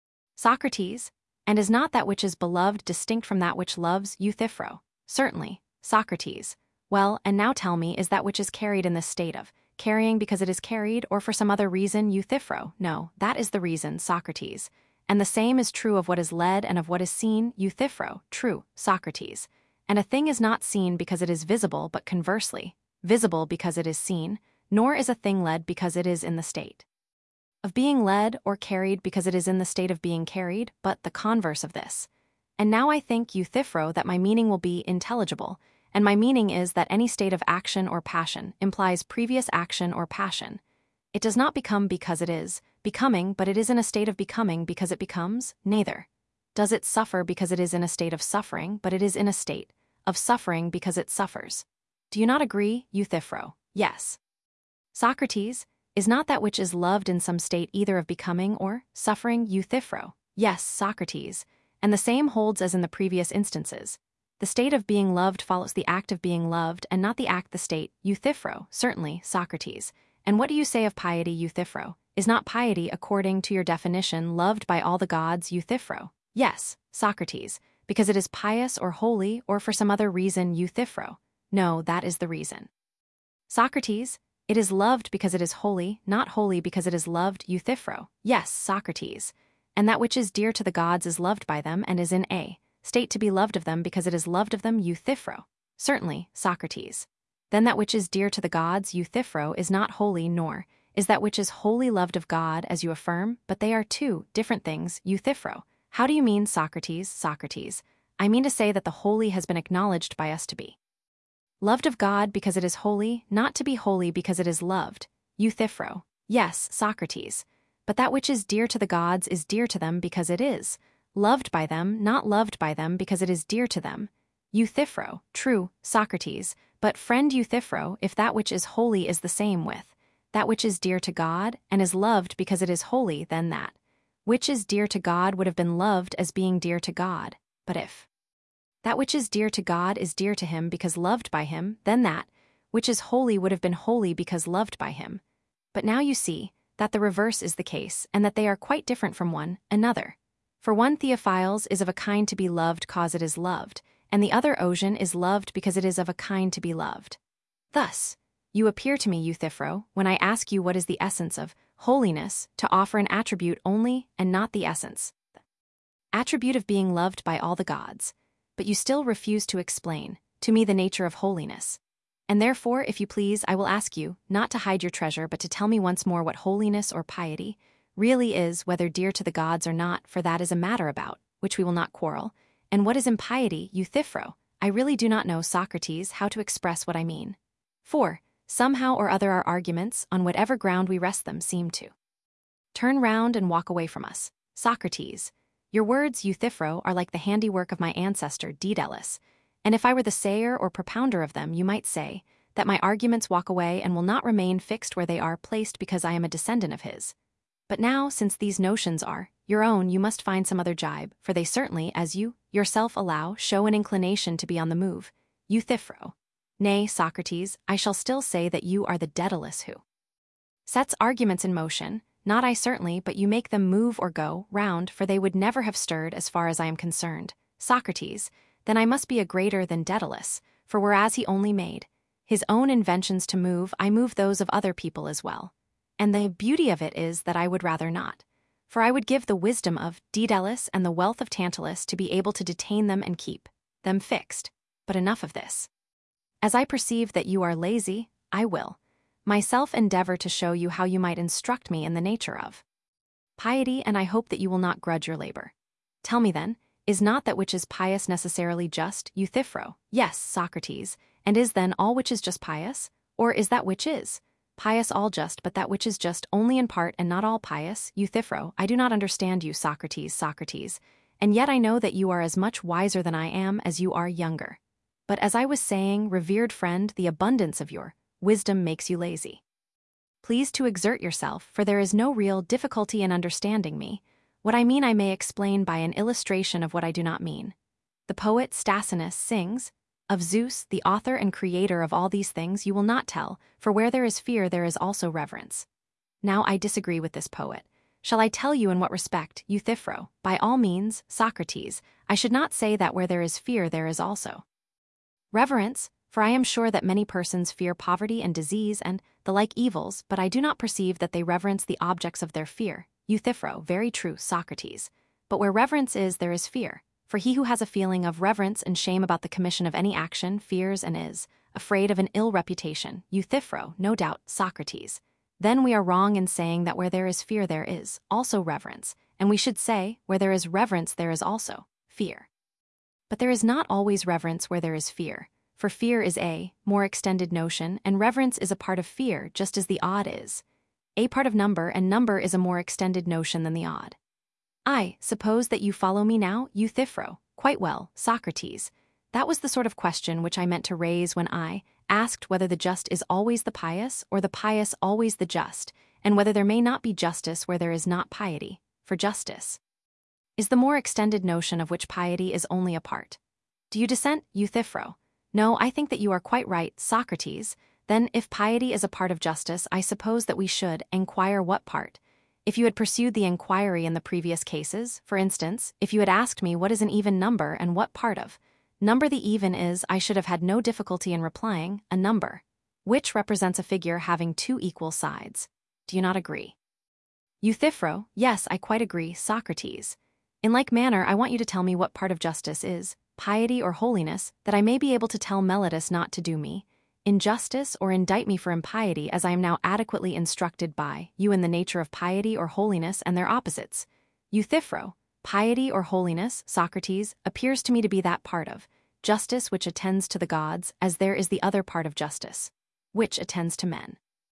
A: Socrates, and is not that which is beloved distinct from that which loves? Euthyphro, certainly. Socrates, well, and now tell me, is that which is carried in this state of carrying because it is carried, or for some other reason? Euthyphro, no, that is the reason, Socrates. And the same is true of what is led and of what is seen? Euthyphro, true, Socrates. And a thing is not seen because it is visible, but conversely, visible because it is seen, nor is a thing led because it is in the state of being led, or carried because it is in the state of being carried, but the converse of this. And now I think, Euthyphro, that my meaning will be intelligible, and my meaning is that any state of action or passion implies previous action or passion. It does not become because it is becoming, but it is in a state of becoming because it becomes. Neither does it suffer because it is in a state of suffering, but it is in a state of suffering because it suffers. Do you not agree, Euthyphro? Yes. Socrates, is not that which is loved in some state either of becoming or suffering? Euthyphro, yes, Socrates, and the same holds as in the previous instances. The state of being loved follows the act of being loved, and not the act the state. Euthyphro, certainly, Socrates. And what do you say of piety, Euthyphro? Is not piety, according to your definition, loved by all the gods? Euthyphro, yes, Socrates, because it is pious or holy, or for some other reason? Euthyphro, no, that is the reason. Socrates, it is loved because it is holy, not holy because it is loved. Euthyphro, yes, Socrates, and that which is dear to the gods is loved by them and is in a state to be loved of them because it is loved of them, Euthyphro. Certainly, Socrates. Then that which is dear to the gods, Euthyphro, is not holy, nor is that which is wholly loved of God, as you affirm, but they are two different things, Euthyphro. How do you mean, Socrates? Socrates. I mean to say that the holy has been acknowledged by us to be loved of God because it is holy, not to be holy because it is loved, Euthyphro. Yes, Socrates. But that which is dear to the gods is dear to them because it is loved by them, not loved by them because it is dear to them. Euthyphro. True, Socrates. But friend Euthyphro, if that which is holy is the same with that which is dear to God and is loved because it is holy, then that which is dear to God would have been loved as being dear to God. But if that which is dear to God is dear to him because loved by him, then that which is holy would have been holy because loved by him. But now you see that the reverse is the case, and that they are quite different from one another. For one, Theophiles is of a kind to be loved cause it is loved, and the other Ocean is loved because it is of a kind to be loved. Thus, you appear to me, Euthyphro, when I ask you what is the essence of holiness, to offer an attribute only and not the essence, the attribute of being loved by all the gods. But you still refuse to explain to me the nature of holiness. And therefore, if you please, I will ask you, not to hide your treasure, but to tell me once more what holiness or piety really is, whether dear to the gods or not, for that is a matter about which we will not quarrel. And what is impiety, Euthyphro? I really do not know, Socrates, how to express what I mean. For, somehow or other our arguments, on whatever ground we rest them, seem to turn round and walk away from us. Socrates. Your words, Euthyphro, are like the handiwork of my ancestor, Daedalus, and if I were the sayer or propounder of them, you might say that my arguments walk away and will not remain fixed where they are placed because I am a descendant of his. But now, since these notions are your own, you must find some other jibe, for they certainly, as you yourself allow, show an inclination to be on the move. Euthyphro. Nay, Socrates, I shall still say that you are the Daedalus who sets arguments in motion, not I certainly, but you make them move or go round, for they would never have stirred as far as I am concerned. Socrates. Then I must be a greater than Daedalus, for whereas he only made his own inventions to move, I move those of other people as well. And the beauty of it is that I would rather not, for I would give the wisdom of Daedalus and the wealth of Tantalus to be able to detain them and keep them fixed. But enough of this. As I perceive that you are lazy, I will myself endeavor to show you how you might instruct me in the nature of piety, and I hope that you will not grudge your labor. Tell me then, is not that which is pious necessarily just, Euthyphro? Yes, Socrates. And is then all which is just pious? Or is that which is pious all just, but that which is just only in part and not all pious? Euthyphro. I do not understand you, Socrates, Socrates. And yet I know that you are as much wiser than I am as you are younger. But as I was saying, revered friend, the abundance of your wisdom makes you lazy. Please to exert yourself, for there is no real difficulty in understanding me. What I mean I may explain by an illustration of what I do not mean. The poet Stasinus sings, of Zeus, the author and creator of all these things, you will not tell, for where there is fear there is also reverence. Now I disagree with this poet. Shall I tell you in what respect, Euthyphro? By all means, Socrates. I should not say that where there is fear there is also reverence, for I am sure that many persons fear poverty and disease and the like evils, but I do not perceive that they reverence the objects of their fear. Euthyphro. Very true, Socrates. But where reverence is, there is fear. For he who has a feeling of reverence and shame about the commission of any action fears and is afraid of an ill reputation. Euthyphro. No doubt, Socrates. Then we are wrong in saying that where there is fear there is also reverence, and we should say, where there is reverence there is also fear. But there is not always reverence where there is fear, for fear is a more extended notion, and reverence is a part of fear, just as the odd is a part of number, and number is a more extended notion than the odd. I suppose that you follow me now, Euthyphro. Quite well, Socrates. That was the sort of question which I meant to raise when I asked whether the just is always the pious, or the pious always the just, and whether there may not be justice where there is not piety, for justice is the more extended notion of which piety is only a part. Do you dissent, Euthyphro? No, I think that you are quite right, Socrates. Then, if piety is a part of justice, I suppose that we should enquire what part. If you had pursued the inquiry in the previous cases, for instance, if you had asked me what is an even number and what part of number the even is, I should have had no difficulty in replying, a number, which represents a figure having two equal sides. Do you not agree? Euthyphro. Yes, I quite agree, Socrates. In like manner, I want you to tell me what part of justice is, piety or holiness, that I may be able to tell Meletus not to do me injustice or indict me for impiety, as I am now adequately instructed by you in the nature of piety or holiness and their opposites. Euthyphro, piety or holiness, Socrates, appears to me to be that part of justice which attends to the gods, as there is the other part of justice, which attends to men.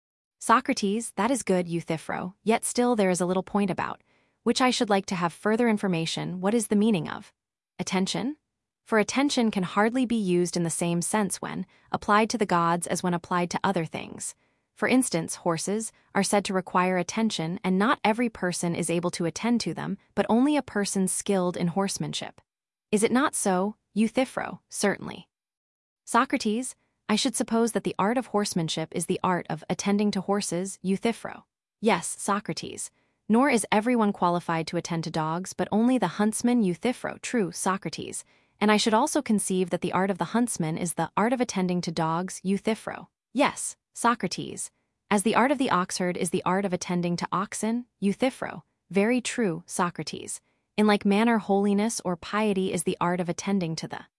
A: Socrates, that is good, Euthyphro, yet still there is a little point about, which I should like to have further information. What is the meaning of attention? For attention can hardly be used in the same sense when applied to the gods as when applied to other things. For instance, horses are said to require attention, and not every person is able to attend to them, but only a person skilled in horsemanship. Is it not so, Euthyphro? Certainly. Socrates, I should suppose that the art of horsemanship is the art of attending to horses, Euthyphro. Yes, Socrates. Nor is everyone qualified to attend to dogs, but only the huntsman, Euthyphro. True, Socrates. And I should also conceive that the art of the huntsman is the art of attending to dogs, Euthyphro. Yes, Socrates. As the art of the oxherd is the art of attending to oxen, Euthyphro. Very true, Socrates. In like manner, holiness or piety is the art of attending to the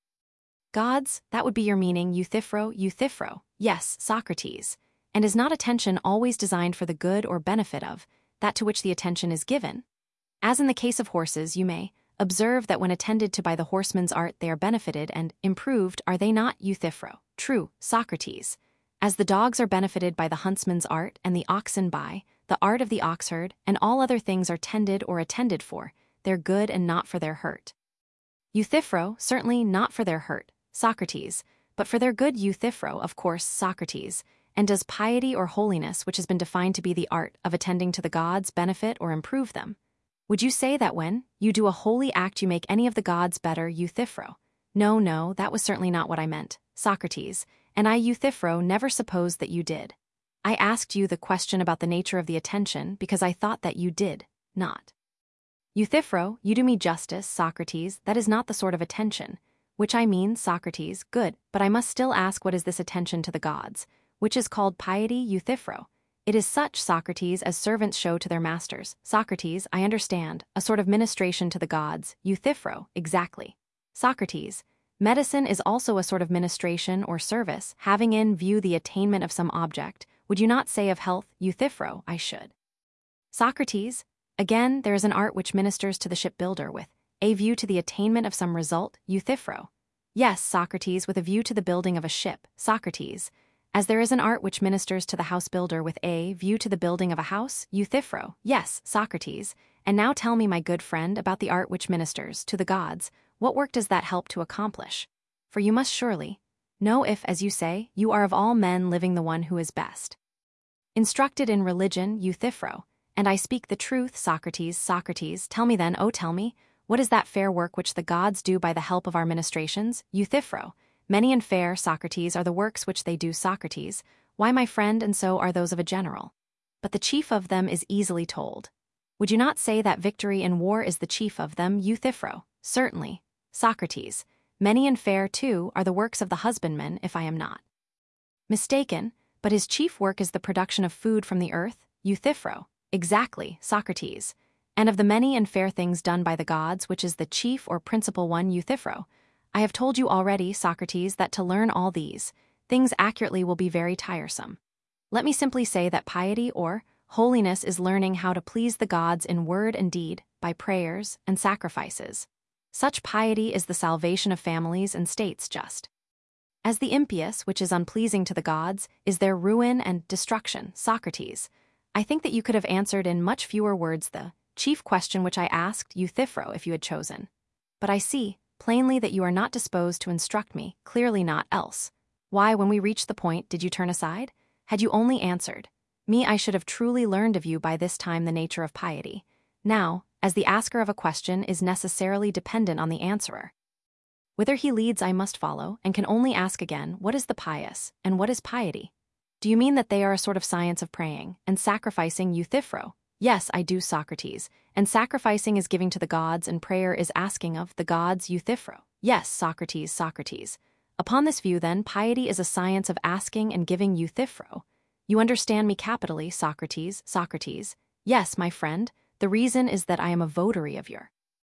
A: gods. That would be your meaning, Euthyphro. Euthyphro. Yes, Socrates. And is not attention always designed for the good or benefit of that to which the attention is given? As in the case of horses, you may observe that when attended to by the horseman's art they are benefited and improved, are they not, Euthyphro? True, Socrates. As the dogs are benefited by the huntsman's art and the oxen by the art of the oxherd, and all other things are tended or attended for their good and not for their hurt. Euthyphro, certainly not for their hurt, Socrates, but for their good, Euthyphro, of course, Socrates. And does piety or holiness, which has been defined to be the art of attending to the gods, benefit or improve them? Would you say that when you do a holy act you make any of the gods better, Euthyphro? No, no, that was certainly not what I meant, Socrates, and I, Euthyphro, never supposed that you did. I asked you the question about the nature of the attention because I thought that you did not. Euthyphro, you do me justice, Socrates, that is not the sort of attention, which I mean, Socrates. Good, but I must still ask, what is this attention to the gods, which is called piety, Euthyphro? It is such, Socrates, as servants show to their masters. Socrates, I understand, a sort of ministration to the gods, Euthyphro, exactly. Socrates, medicine is also a sort of ministration or service, having in view the attainment of some object. Would you not say of health, Euthyphro? I should. Socrates, again, there is an art which ministers to the shipbuilder with a view to the attainment of some result, Euthyphro. Yes, Socrates, with a view to the building of a ship, Socrates. As there is an art which ministers to the house builder with a view to the building of a house, Euthyphro. Yes, Socrates. And now tell me, my good friend, about the art which ministers to the gods. What work does that help to accomplish? For you must surely know if, as you say, you are of all men living the one who is best instructed in religion, Euthyphro. And I speak the truth, Socrates. Socrates, tell me then, oh tell me, what is that fair work which the gods do by the help of our ministrations, Euthyphro? Many and fair, Socrates, are the works which they do, Socrates. Why, my friend, and so are those of a general. But the chief of them is easily told. Would you not say that victory in war is the chief of them, Euthyphro? Certainly. Socrates, many and fair, too, are the works of the husbandman, if I am not mistaken, but his chief work is the production of food from the earth, Euthyphro. Exactly, Socrates. And of the many and fair things done by the gods, which is the chief or principal one, Euthyphro? I have told you already, Socrates, that to learn all these things accurately will be very tiresome. Let me simply say that piety or holiness is learning how to please the gods in word and deed, by prayers and sacrifices. Such piety is the salvation of families and states, just as the impious, which is unpleasing to the gods, is their ruin and destruction. Socrates, I think that you could have answered in much fewer words the chief question which I asked, Euthyphro, if you had chosen. But I see plainly that you are not disposed to instruct me, clearly not, else. Why, when we reached the point, did you turn aside? Had you only answered me, I should have truly learned of you by this time the nature of piety. Now, as the asker of a question is necessarily dependent on the answerer, whither he leads I must follow, and can only ask again, what is the pious, and what is piety? Do you mean that they are a sort of science of praying and sacrificing, Euthyphro? Yes, I do, Socrates, and sacrificing is giving to the gods, and prayer is asking of the gods, Euthyphro. Yes, Socrates, Socrates. Upon this view, then, piety is a science of asking and giving, Euthyphro. You understand me capitally, Socrates, Socrates. Yes, my friend, the reason is that I am a votary of your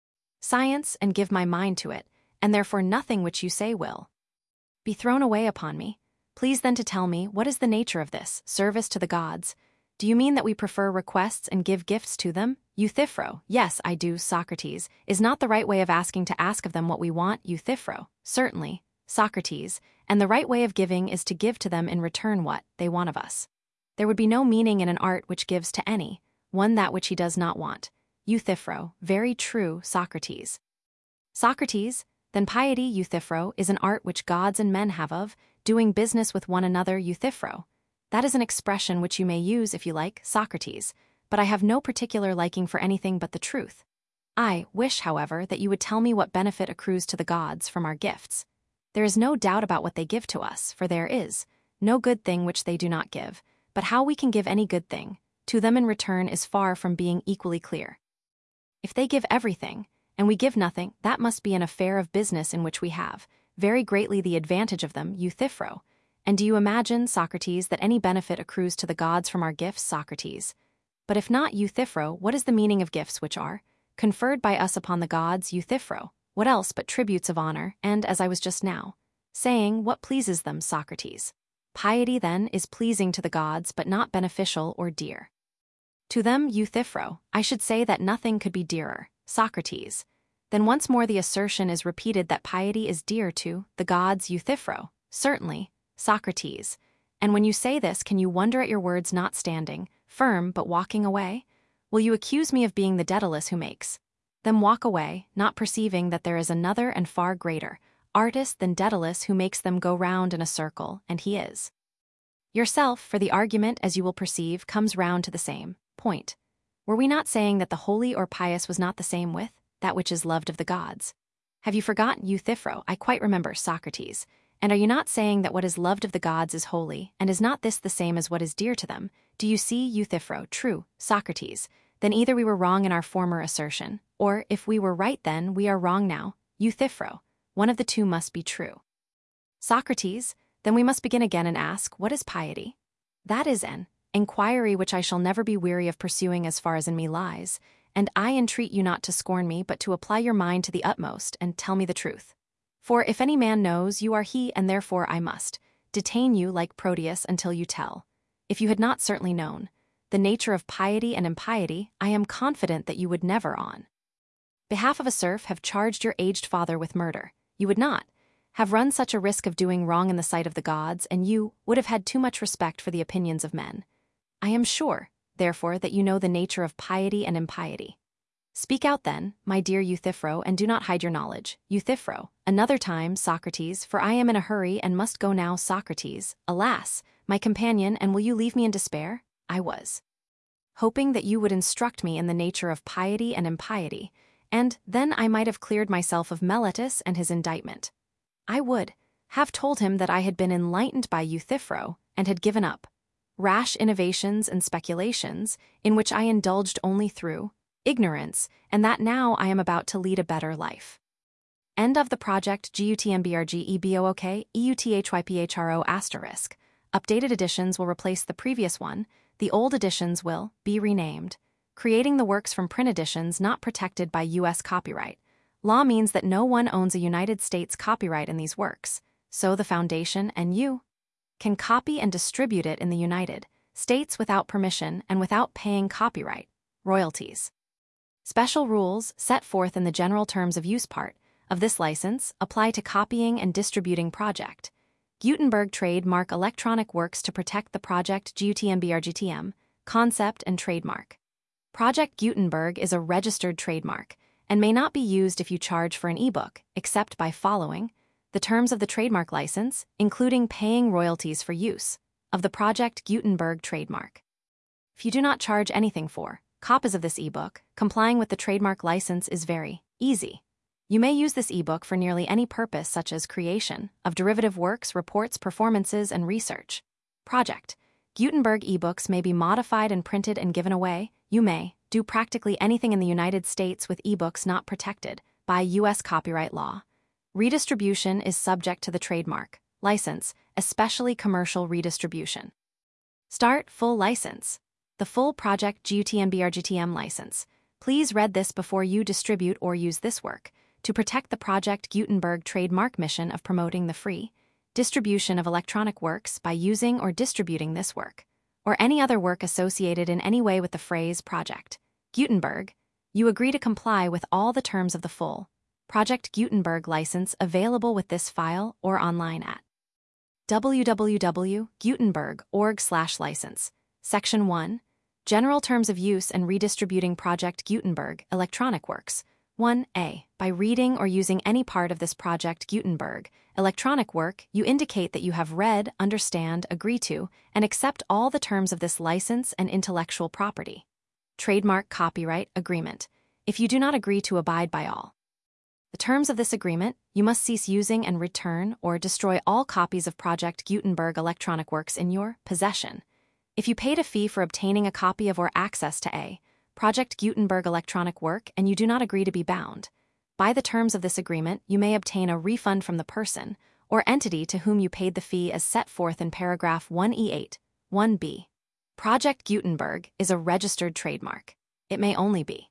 A: science and give my mind to it, and therefore nothing which you say will be thrown away upon me. Please then to tell me, what is the nature of this service to the gods? Do you mean that we prefer requests and give gifts to them? Euthyphro: Yes, I do. Socrates: Is not the right way of asking to ask of them what we want? Euthyphro: Certainly. Socrates: And the right way of giving is to give to them in return what they want of us. There would be no meaning in an art which gives to any one that which he does not want. Euthyphro: Very true, Socrates. Socrates: Then piety, Euthyphro, is an art which gods and men have of doing business with one another. Euthyphro: That is an expression which you may use if you like, Socrates, but I have no particular liking for anything but the truth. I wish, however, that you would tell me what benefit accrues to the gods from our gifts. There is no doubt about what they give to us, for there is no good thing which they do not give, but how we can give any good thing to them in return is far from being equally clear. If they give everything, and we give nothing, that must be an affair of business in which we have very greatly the advantage of them. Euthyphro: And do you imagine, Socrates, that any benefit accrues to the gods from our gifts? Socrates: But if not, Euthyphro, what is the meaning of gifts which are conferred by us upon the gods? Euthyphro: What else but tributes of honor, and, as I was just now saying, what pleases them? Socrates: Piety, then, is pleasing to the gods, but not beneficial or dear to them. Euthyphro: I should say that nothing could be dearer. Socrates: Then once more the assertion is repeated that piety is dear to the gods. Euthyphro: Certainly. Socrates: And when you say this, can you wonder at your words not standing firm but walking away? Will you accuse me of being the Daedalus who makes them walk away, not perceiving that there is another and far greater artist than Daedalus who makes them go round in a circle, and he is yourself? For the argument, as you will perceive, comes round to the same point. Were we not saying that the holy or pious was not the same with that which is loved of the gods? Have you forgotten? Euthyphro: I quite remember. Socrates: And are you not saying that what is loved of the gods is holy, and is not this the same as what is dear to them? Do you see? Euthyphro: True. Socrates: Then either we were wrong in our former assertion, or, if we were right then, we are wrong now. Euthyphro: One of the two must be true. Socrates: Then we must begin again and ask, what is piety? That is an inquiry which I shall never be weary of pursuing as far as in me lies, and I entreat you not to scorn me, but to apply your mind to the utmost and tell me the truth. For if any man knows, you are he, and therefore I must detain you like Proteus until you tell. If you had not certainly known the nature of piety and impiety, I am confident that you would never, on behalf of a serf, have charged your aged father with murder. You would not have run such a risk of doing wrong in the sight of the gods, and you would have had too much respect for the opinions of men. I am sure, therefore, that you know the nature of piety and impiety. Speak out then, my dear Euthyphro, and do not hide your knowledge. Euthyphro: Another time, Socrates, for I am in a hurry and must go now. Socrates: Alas, my companion, and will you leave me in despair? I was hoping that you would instruct me in the nature of piety and impiety, and then I might have cleared myself of Meletus and his indictment. I would have told him that I had been enlightened by Euthyphro and had given up rash innovations and speculations in which I indulged only through ignorance, and that now I am about to lead a better life. End of the project. GUTMBRGEBOOK EUTHYPHRO asterisk. Updated editions will replace the previous one. The old editions will be renamed. Creating the works from print editions not protected by U S copyright law means that no one owns a United States copyright in these works, so the Foundation and you can copy and distribute it in the United States without permission and without paying copyright royalties. Special rules set forth in the general terms of use part of this license apply to copying and distributing Project Gutenberg trademark electronic works to protect the Project GUTMBRGTM concept and trademark. Project Gutenberg is a registered trademark and may not be used if you charge for an ebook, except by following the terms of the trademark license, including paying royalties for use of the Project Gutenberg trademark. If you do not charge anything for copies of this ebook, complying with the trademark license is very easy. You may use this ebook for nearly any purpose, such as creation of derivative works, reports, performances, and research. Project Gutenberg ebooks may be modified and printed and given away. You may do practically anything in the United States with ebooks not protected by U S copyright law. Redistribution is subject to the trademark license, especially commercial redistribution. Start full license. The full Project GUTMBRGTM license. Please read this before you distribute or use this work to protect the Project Gutenberg trademark mission of promoting the free distribution of electronic works by using or distributing this work, or any other work associated in any way with the phrase Project Gutenberg. You agree to comply with all the terms of the full Project Gutenberg license available with this file or online at w w w dot gutenberg dot org slash license. Section one. General Terms of Use and Redistributing Project Gutenberg Electronic Works. one A. By reading or using any part of this Project Gutenberg electronic work, you indicate that you have read, understand, agree to, and accept all the terms of this license and intellectual property. Trademark Copyright Agreement. If you do not agree to abide by all the terms of this agreement, you must cease using and return or destroy all copies of Project Gutenberg electronic works in your possession. If you paid a fee for obtaining a copy of or access to a Project Gutenberg electronic work and you do not agree to be bound by the terms of this agreement, you may obtain a refund from the person or entity to whom you paid the fee as set forth in paragraph one E eight, one B. Project Gutenberg is a registered trademark. It may only be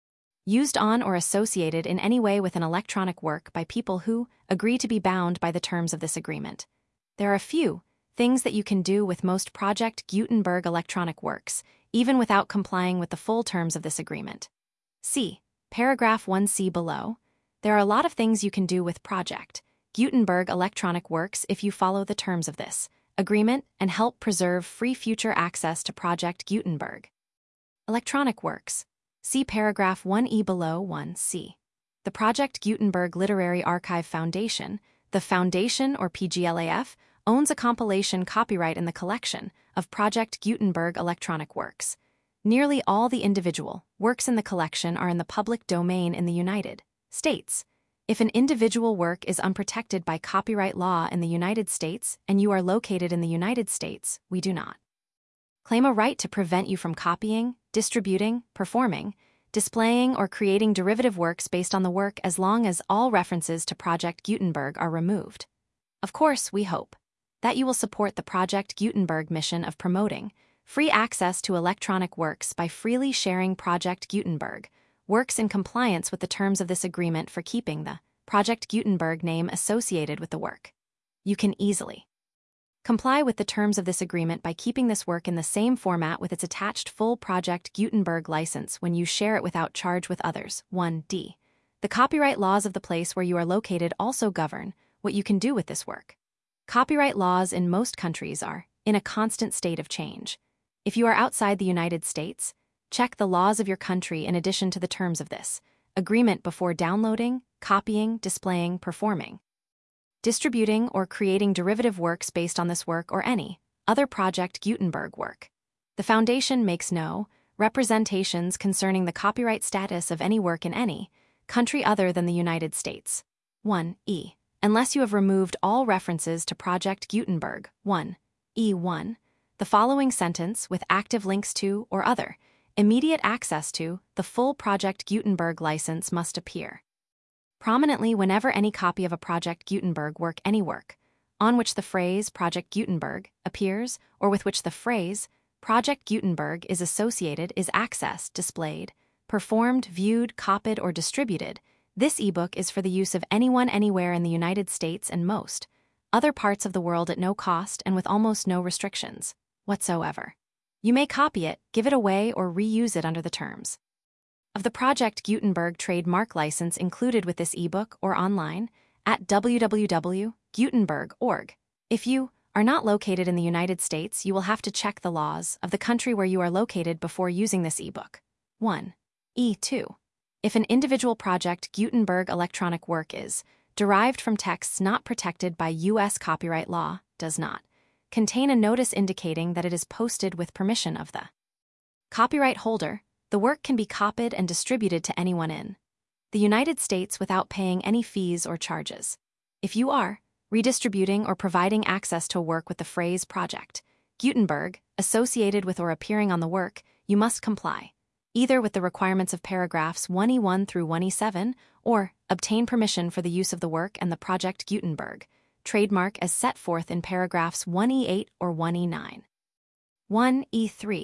A: used on or associated in any way with an electronic work by people who agree to be bound by the terms of this agreement. There are a few things that you can do with most Project Gutenberg electronic works, even without complying with the full terms of this agreement. See paragraph one C below. There are a lot of things you can do with Project Gutenberg electronic works if you follow the terms of this agreement and help preserve free future access to Project Gutenberg electronic works. See paragraph one E below one C. The Project Gutenberg Literary Archive Foundation, the Foundation or P G L A F, owns a compilation copyright in the collection of Project Gutenberg electronic works. Nearly all the individual works in the collection are in the public domain in the United States. If an individual work is unprotected by copyright law in the United States and you are located in the United States, we do not claim a right to prevent you from copying, distributing, performing, displaying, or creating derivative works based on the work as long as all references to Project Gutenberg are removed. Of course, we hope that you will support the Project Gutenberg mission of promoting free access to electronic works by freely sharing Project Gutenberg works in compliance with the terms of this agreement for keeping the Project Gutenberg name associated with the work. You can easily comply with the terms of this agreement by keeping this work in the same format with its attached full Project Gutenberg license when you share it without charge with others. one D. The copyright laws of the place where you are located also govern what you can do with this work. Copyright laws in most countries are in a constant state of change. If you are outside the United States, check the laws of your country in addition to the terms of this agreement before downloading, copying, displaying, performing, distributing, or creating derivative works based on this work or any other Project Gutenberg work. The Foundation makes no representations concerning the copyright status of any work in any country other than the United States. one E. Unless you have removed all references to Project Gutenberg. one E one. The following sentence with active links to or other immediate access to the full Project Gutenberg license must appear prominently whenever any copy of a Project Gutenberg work, any work on which the phrase Project Gutenberg appears or with which the phrase Project Gutenberg is associated is accessed, displayed, performed, viewed, copied, or distributed. This ebook is for the use of anyone anywhere in the United States and most other parts of the world at no cost and with almost no restrictions whatsoever. You may copy it, give it away, or reuse it under the terms of the Project Gutenberg trademark license included with this ebook or online at w w w dot gutenberg dot org. If you are not located in the United States, you will have to check the laws of the country where you are located before using this ebook. one E two. If an individual Project Gutenberg electronic work is derived from texts not protected by U S copyright law, does not contain a notice indicating that it is posted with permission of the copyright holder, the work can be copied and distributed to anyone in the United States without paying any fees or charges. If you are redistributing or providing access to a work with the phrase Project Gutenberg associated with or appearing on the work, you must comply either with the requirements of paragraphs one E one through one E seven or obtain permission for the use of the work and the Project Gutenberg trademark as set forth in paragraphs one E eight or one E nine. one E three.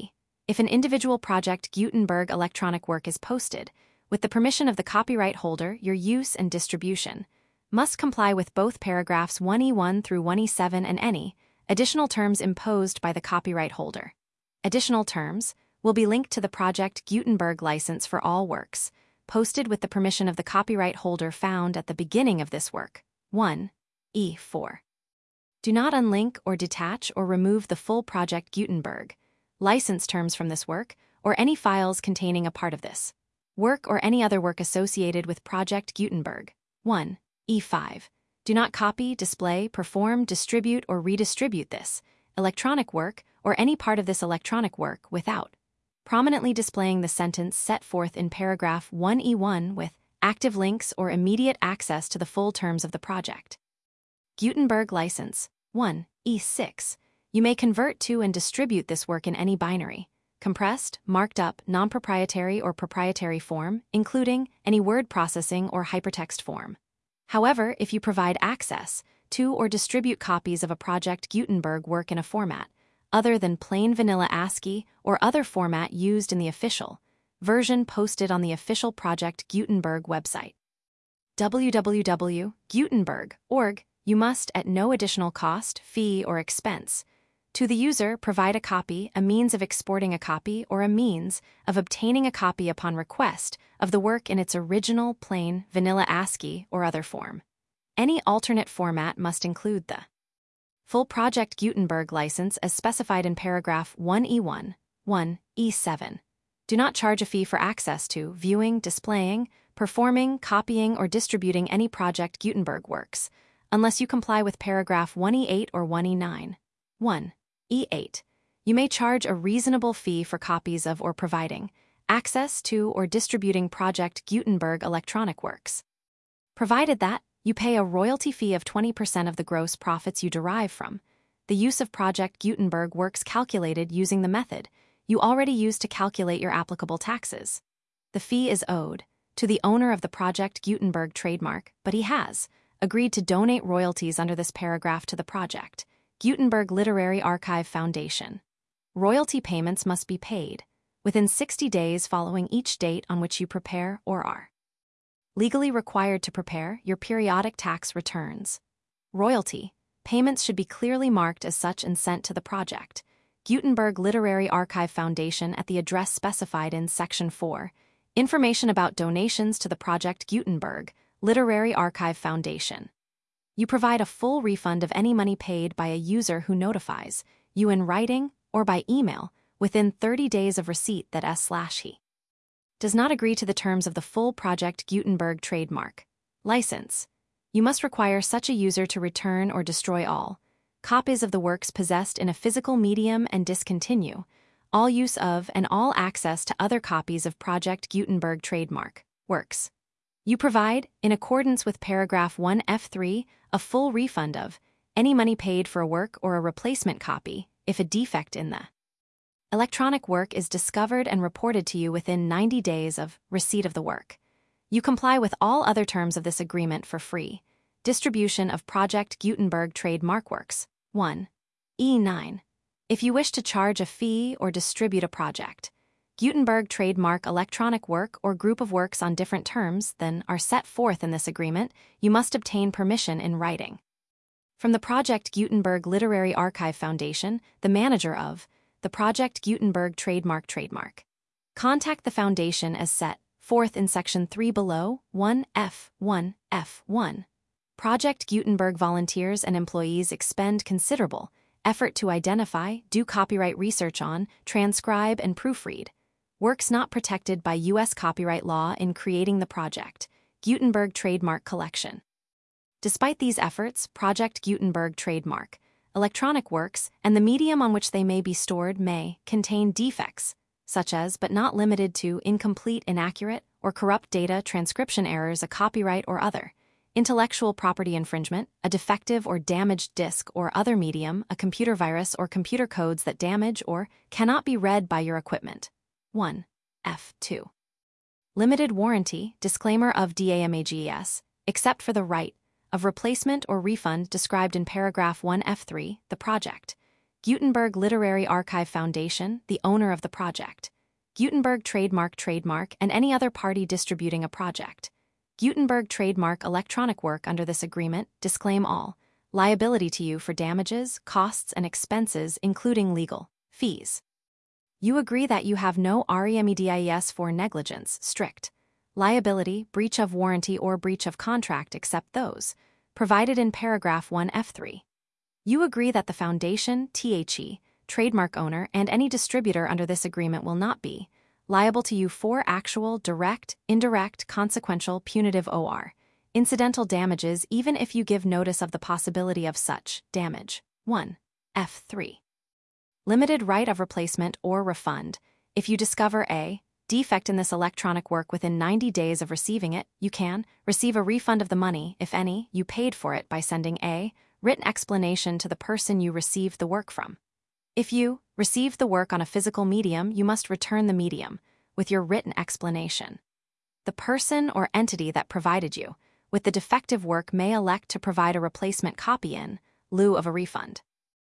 A: If an individual Project Gutenberg electronic work is posted, with the permission of the copyright holder, your use and distribution must comply with both paragraphs one E one through one E seven and any additional terms imposed by the copyright holder. Additional terms will be linked to the Project Gutenberg license for all works, posted with the permission of the copyright holder found at the beginning of this work. one E four. Do not unlink or detach or remove the full Project Gutenberg license terms from this work or any files containing a part of this work or any other work associated with Project Gutenberg. one E five. Do not copy, display, perform, distribute, or redistribute this electronic work or any part of this electronic work without prominently displaying the sentence set forth in paragraph one E one with active links or immediate access to the full terms of the project. Gutenberg license. one E six. You may convert to and distribute this work in any binary, compressed, marked up, non-proprietary or proprietary form, including any word processing or hypertext form. However, if you provide access to or distribute copies of a Project Gutenberg work in a format other than plain vanilla ASCII or other format used in the official version posted on the official Project Gutenberg website, w w w dot gutenberg dot org, you must, at no additional cost, fee, or expense, to the user provide a copy, a means of exporting a copy, or a means of obtaining a copy upon request of the work in its original, plain, vanilla ASCII or other form. Any alternate format must include the full Project Gutenberg license as specified in paragraph one E one, one E seven. Do not charge a fee for access to, viewing, displaying, performing, copying, or distributing any Project Gutenberg works, unless you comply with paragraph one E eight or one E nine. one E eight. You may charge a reasonable fee for copies of or providing access to or distributing Project Gutenberg electronic works, provided that you pay a royalty fee of twenty percent of the gross profits you derive from the use of Project Gutenberg works calculated using the method you already use to calculate your applicable taxes. The fee is owed to the owner of the Project Gutenberg trademark, but he has agreed to donate royalties under this paragraph to the Project Gutenberg Literary Archive Foundation. Royalty payments must be paid within sixty days following each date on which you prepare or are legally required to prepare your periodic tax returns. Royalty payments should be clearly marked as such and sent to the Project Gutenberg Literary Archive Foundation at the address specified in Section four, Information about Donations to the Project Gutenberg Literary Archive Foundation. You provide a full refund of any money paid by a user who notifies you in writing or by email within thirty days of receipt that S slash he does not agree to the terms of the full Project Gutenberg trademark license. You must require such a user to return or destroy all copies of the works possessed in a physical medium and discontinue all use of and all access to other copies of Project Gutenberg trademark works. You provide, in accordance with paragraph one F three, a full refund of any money paid for a work or a replacement copy if a defect in the electronic work is discovered and reported to you within ninety days of receipt of the work. You comply with all other terms of this agreement for free distribution of Project Gutenberg trademark works. one E nine. If you wish to charge a fee or distribute a Project Gutenberg trademark electronic work or group of works on different terms than are set forth in this agreement, you must obtain permission in writing from the Project Gutenberg Literary Archive Foundation, the manager of the Project Gutenberg trademark trademark. Contact the foundation as set forth in Section three below, one F one F one. Project Gutenberg volunteers and employees expend considerable effort to identify, do copyright research on, transcribe, and proofread works not protected by U S copyright law in creating the Project Gutenberg trademark collection. Despite these efforts, Project Gutenberg trademark electronic works and the medium on which they may be stored may contain defects, such as but not limited to incomplete, inaccurate, or corrupt data, transcription errors, a copyright or other intellectual property infringement, a defective or damaged disk or other medium, a computer virus or computer codes that damage or cannot be read by your equipment. one F two. Limited warranty, disclaimer of DAMAGES, except for the right of replacement or refund described in paragraph one F three, the Project Gutenberg Literary Archive Foundation, the owner of the project. Gutenberg Trademark Trademark and any other party distributing a project. Gutenberg Trademark electronic work under this agreement disclaim all liability to you for damages, costs, and expenses, including legal fees. You agree that you have no remedies for negligence, strict liability, breach of warranty, or breach of contract except those provided in paragraph one F three. You agree that the Foundation, the trademark owner, and any distributor under this agreement will not be liable to you for actual, direct, indirect, consequential, punitive or incidental damages even if you give notice of the possibility of such damage. one F three. Limited right of replacement or refund. If you discover a defect in this electronic work within ninety days of receiving it, you can receive a refund of the money, if any, you paid for it by sending a written explanation to the person you received the work from. If you received the work on a physical medium, you must return the medium with your written explanation. The person or entity that provided you with the defective work may elect to provide a replacement copy in lieu of a refund.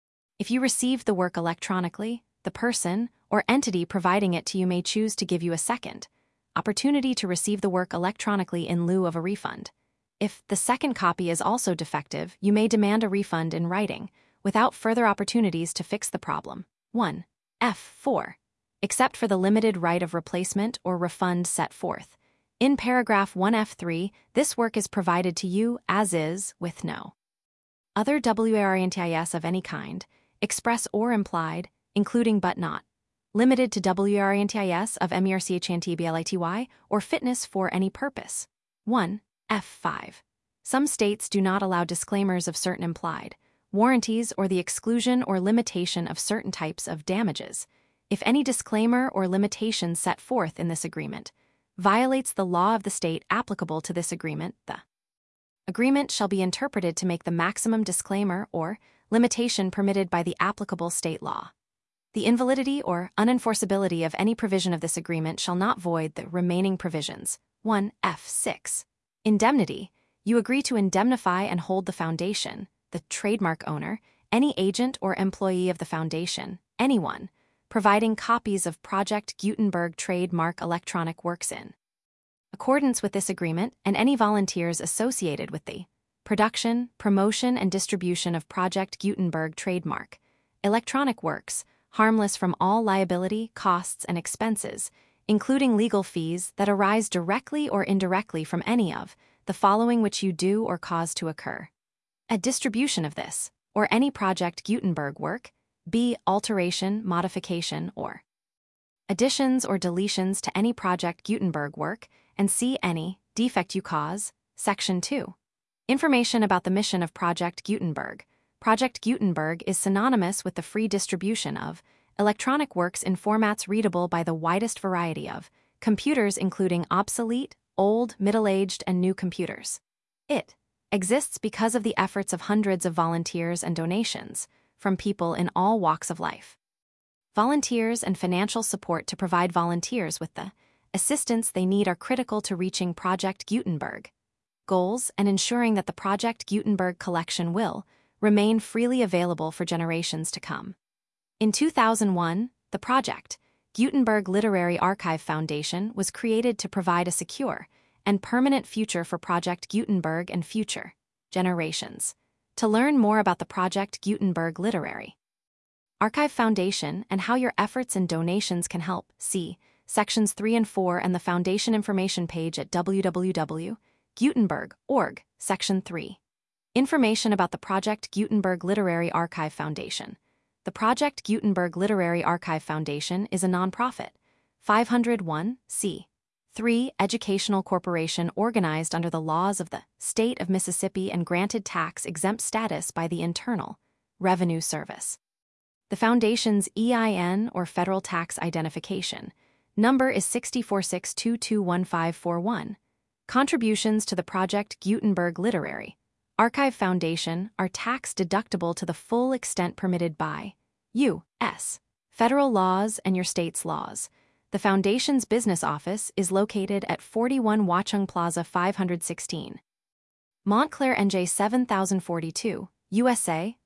A: If you received the work electronically, the person or entity providing it to you may choose to give you a second opportunity to receive the work electronically in lieu of a refund. If the second copy is also defective, you may demand a refund in writing, without further opportunities to fix the problem. one F four. Except for the limited right of replacement or refund set forth in paragraph one F three, this work is provided to you as is, with no other warranties of any kind, express or implied, including but not limited to warranties of merchantability or fitness for any purpose. one F five. Some states do not allow disclaimers of certain implied warranties or the exclusion or limitation of certain types of damages. If any disclaimer or limitation set forth in this agreement violates the law of the state applicable to this agreement, the agreement shall be interpreted to make the maximum disclaimer or limitation permitted by the applicable state law. The invalidity or unenforceability of any provision of this agreement shall not void the remaining provisions. one F six. Indemnity. You agree to indemnify and hold the Foundation, the trademark owner, any agent or employee of the Foundation, anyone, providing copies of Project Gutenberg trademark electronic works in accordance with this agreement, and any volunteers associated with the production, promotion, and distribution of Project Gutenberg trademark electronic works, harmless from all liability, costs, and expenses, including legal fees that arise directly or indirectly from any of the following which you do or cause to occur: a distribution of this, or any Project Gutenberg work, b. alteration, modification, or additions or deletions to any Project Gutenberg work, and c. any defect you cause. Section two. Information about the mission of Project Gutenberg. Project Gutenberg is synonymous with the free distribution of electronic works in formats readable by the widest variety of computers, including obsolete, old, middle-aged, and new computers. It exists because of the efforts of hundreds of volunteers and donations from people in all walks of life. Volunteers and financial support to provide volunteers with the assistance they need are critical to reaching Project Gutenberg goals and ensuring that the Project Gutenberg collection will remain freely available for generations to come. In two thousand one, the Project Gutenberg Literary Archive Foundation was created to provide a secure and permanent future for Project Gutenberg and future generations. To learn more about the Project Gutenberg Literary Archive Foundation and how your efforts and donations can help, see Sections three and four and the Foundation information page at w w w dot gutenberg dot org, Section three. Information about the Project Gutenberg Literary Archive Foundation. The Project Gutenberg Literary Archive Foundation is a nonprofit, five oh one c three educational corporation organized under the laws of the State of Mississippi and granted tax-exempt status by the Internal Revenue Service. The Foundation's E I N, or Federal Tax Identification number, is six four six two two one five four one. Contributions to the Project Gutenberg Literary Archive Foundation are tax-deductible to the full extent permitted by U S federal laws and your state's laws. The Foundation's business office is located at forty-one Watchung Plaza five sixteen, Montclair, N J seven thousand forty-two, U S A,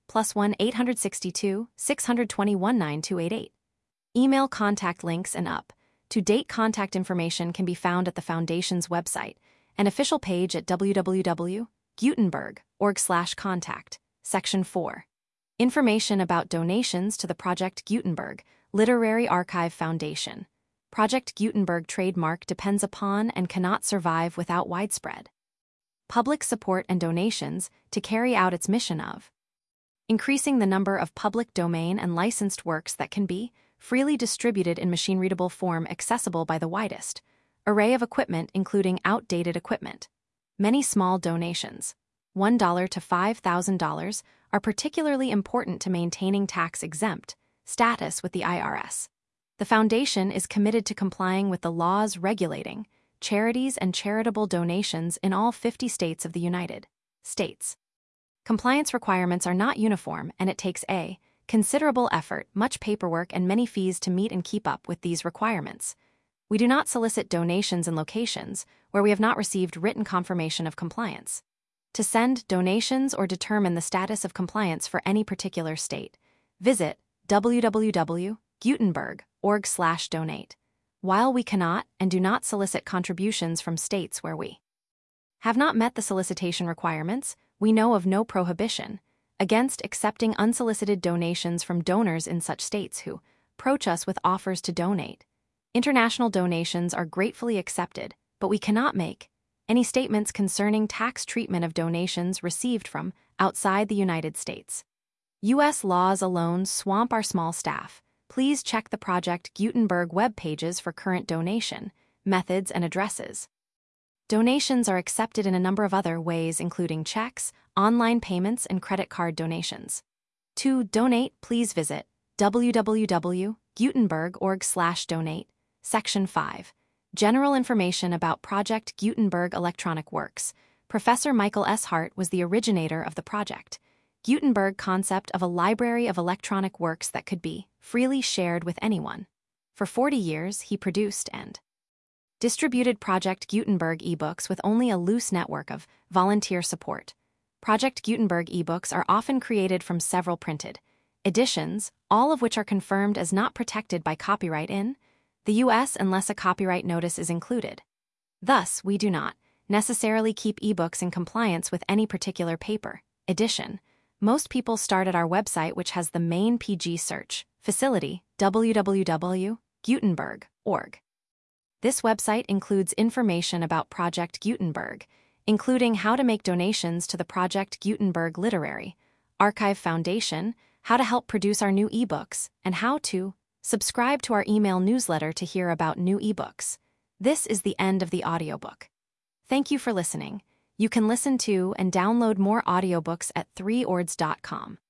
A: plus one eight six two, six two one, nine two eight eight. Email contact links and up-to-date contact information can be found at the Foundation's website and official page at w w w dot gutenberg dot org slash contact. Section four. Information about donations to the Project Gutenberg Literary Archive Foundation. Project Gutenberg trademark depends upon and cannot survive without widespread public support and donations to carry out its mission of increasing the number of public domain and licensed works that can be freely distributed in machine-readable form accessible by the widest array of equipment, including outdated equipment. Many small donations, one dollar to five thousand dollars, are particularly important to maintaining tax-exempt status with the I R S. The Foundation is committed to complying with the laws regulating charities and charitable donations in all fifty states of the United States. Compliance requirements are not uniform, and it takes a considerable effort, much paperwork, and many fees to meet and keep up with these requirements. We do not solicit donations in locations where we have not received written confirmation of compliance. To send donations or determine the status of compliance for any particular state, visit w w w dot gutenberg dot org slash donate. While we cannot and do not solicit contributions from states where we have not met the solicitation requirements, we know of no prohibition against accepting unsolicited donations from donors in such states who approach us with offers to donate. International donations are gratefully accepted, but we cannot make any statements concerning tax treatment of donations received from outside the United States. U S laws alone swamp our small staff. Please check the Project Gutenberg web pages for current donation methods and addresses. Donations are accepted in a number of other ways, including checks, online payments, and credit card donations. To donate, please visit w w w dot gutenberg dot org slash donate. Section five. General information about Project Gutenberg Electronic Works. Professor Michael S. Hart was the originator of the Project Gutenberg concept of a library of electronic works that could be freely shared with anyone. For forty years, he produced and distributed Project Gutenberg ebooks with only a loose network of volunteer support. Project Gutenberg ebooks are often created from several printed editions, all of which are confirmed as not protected by copyright in the U S unless a copyright notice is included. Thus, we do not necessarily keep ebooks in compliance with any particular paper edition. Most people start at our website, which has the main P G search facility, w w w dot gutenberg dot org. This website includes information about Project Gutenberg, including how to make donations to the Project Gutenberg Literary Archive Foundation, how to help produce our new ebooks, and how to subscribe to our email newsletter to hear about new ebooks. This is the end of the audiobook. Thank you for listening. You can listen to and download more audiobooks at three ords dot com.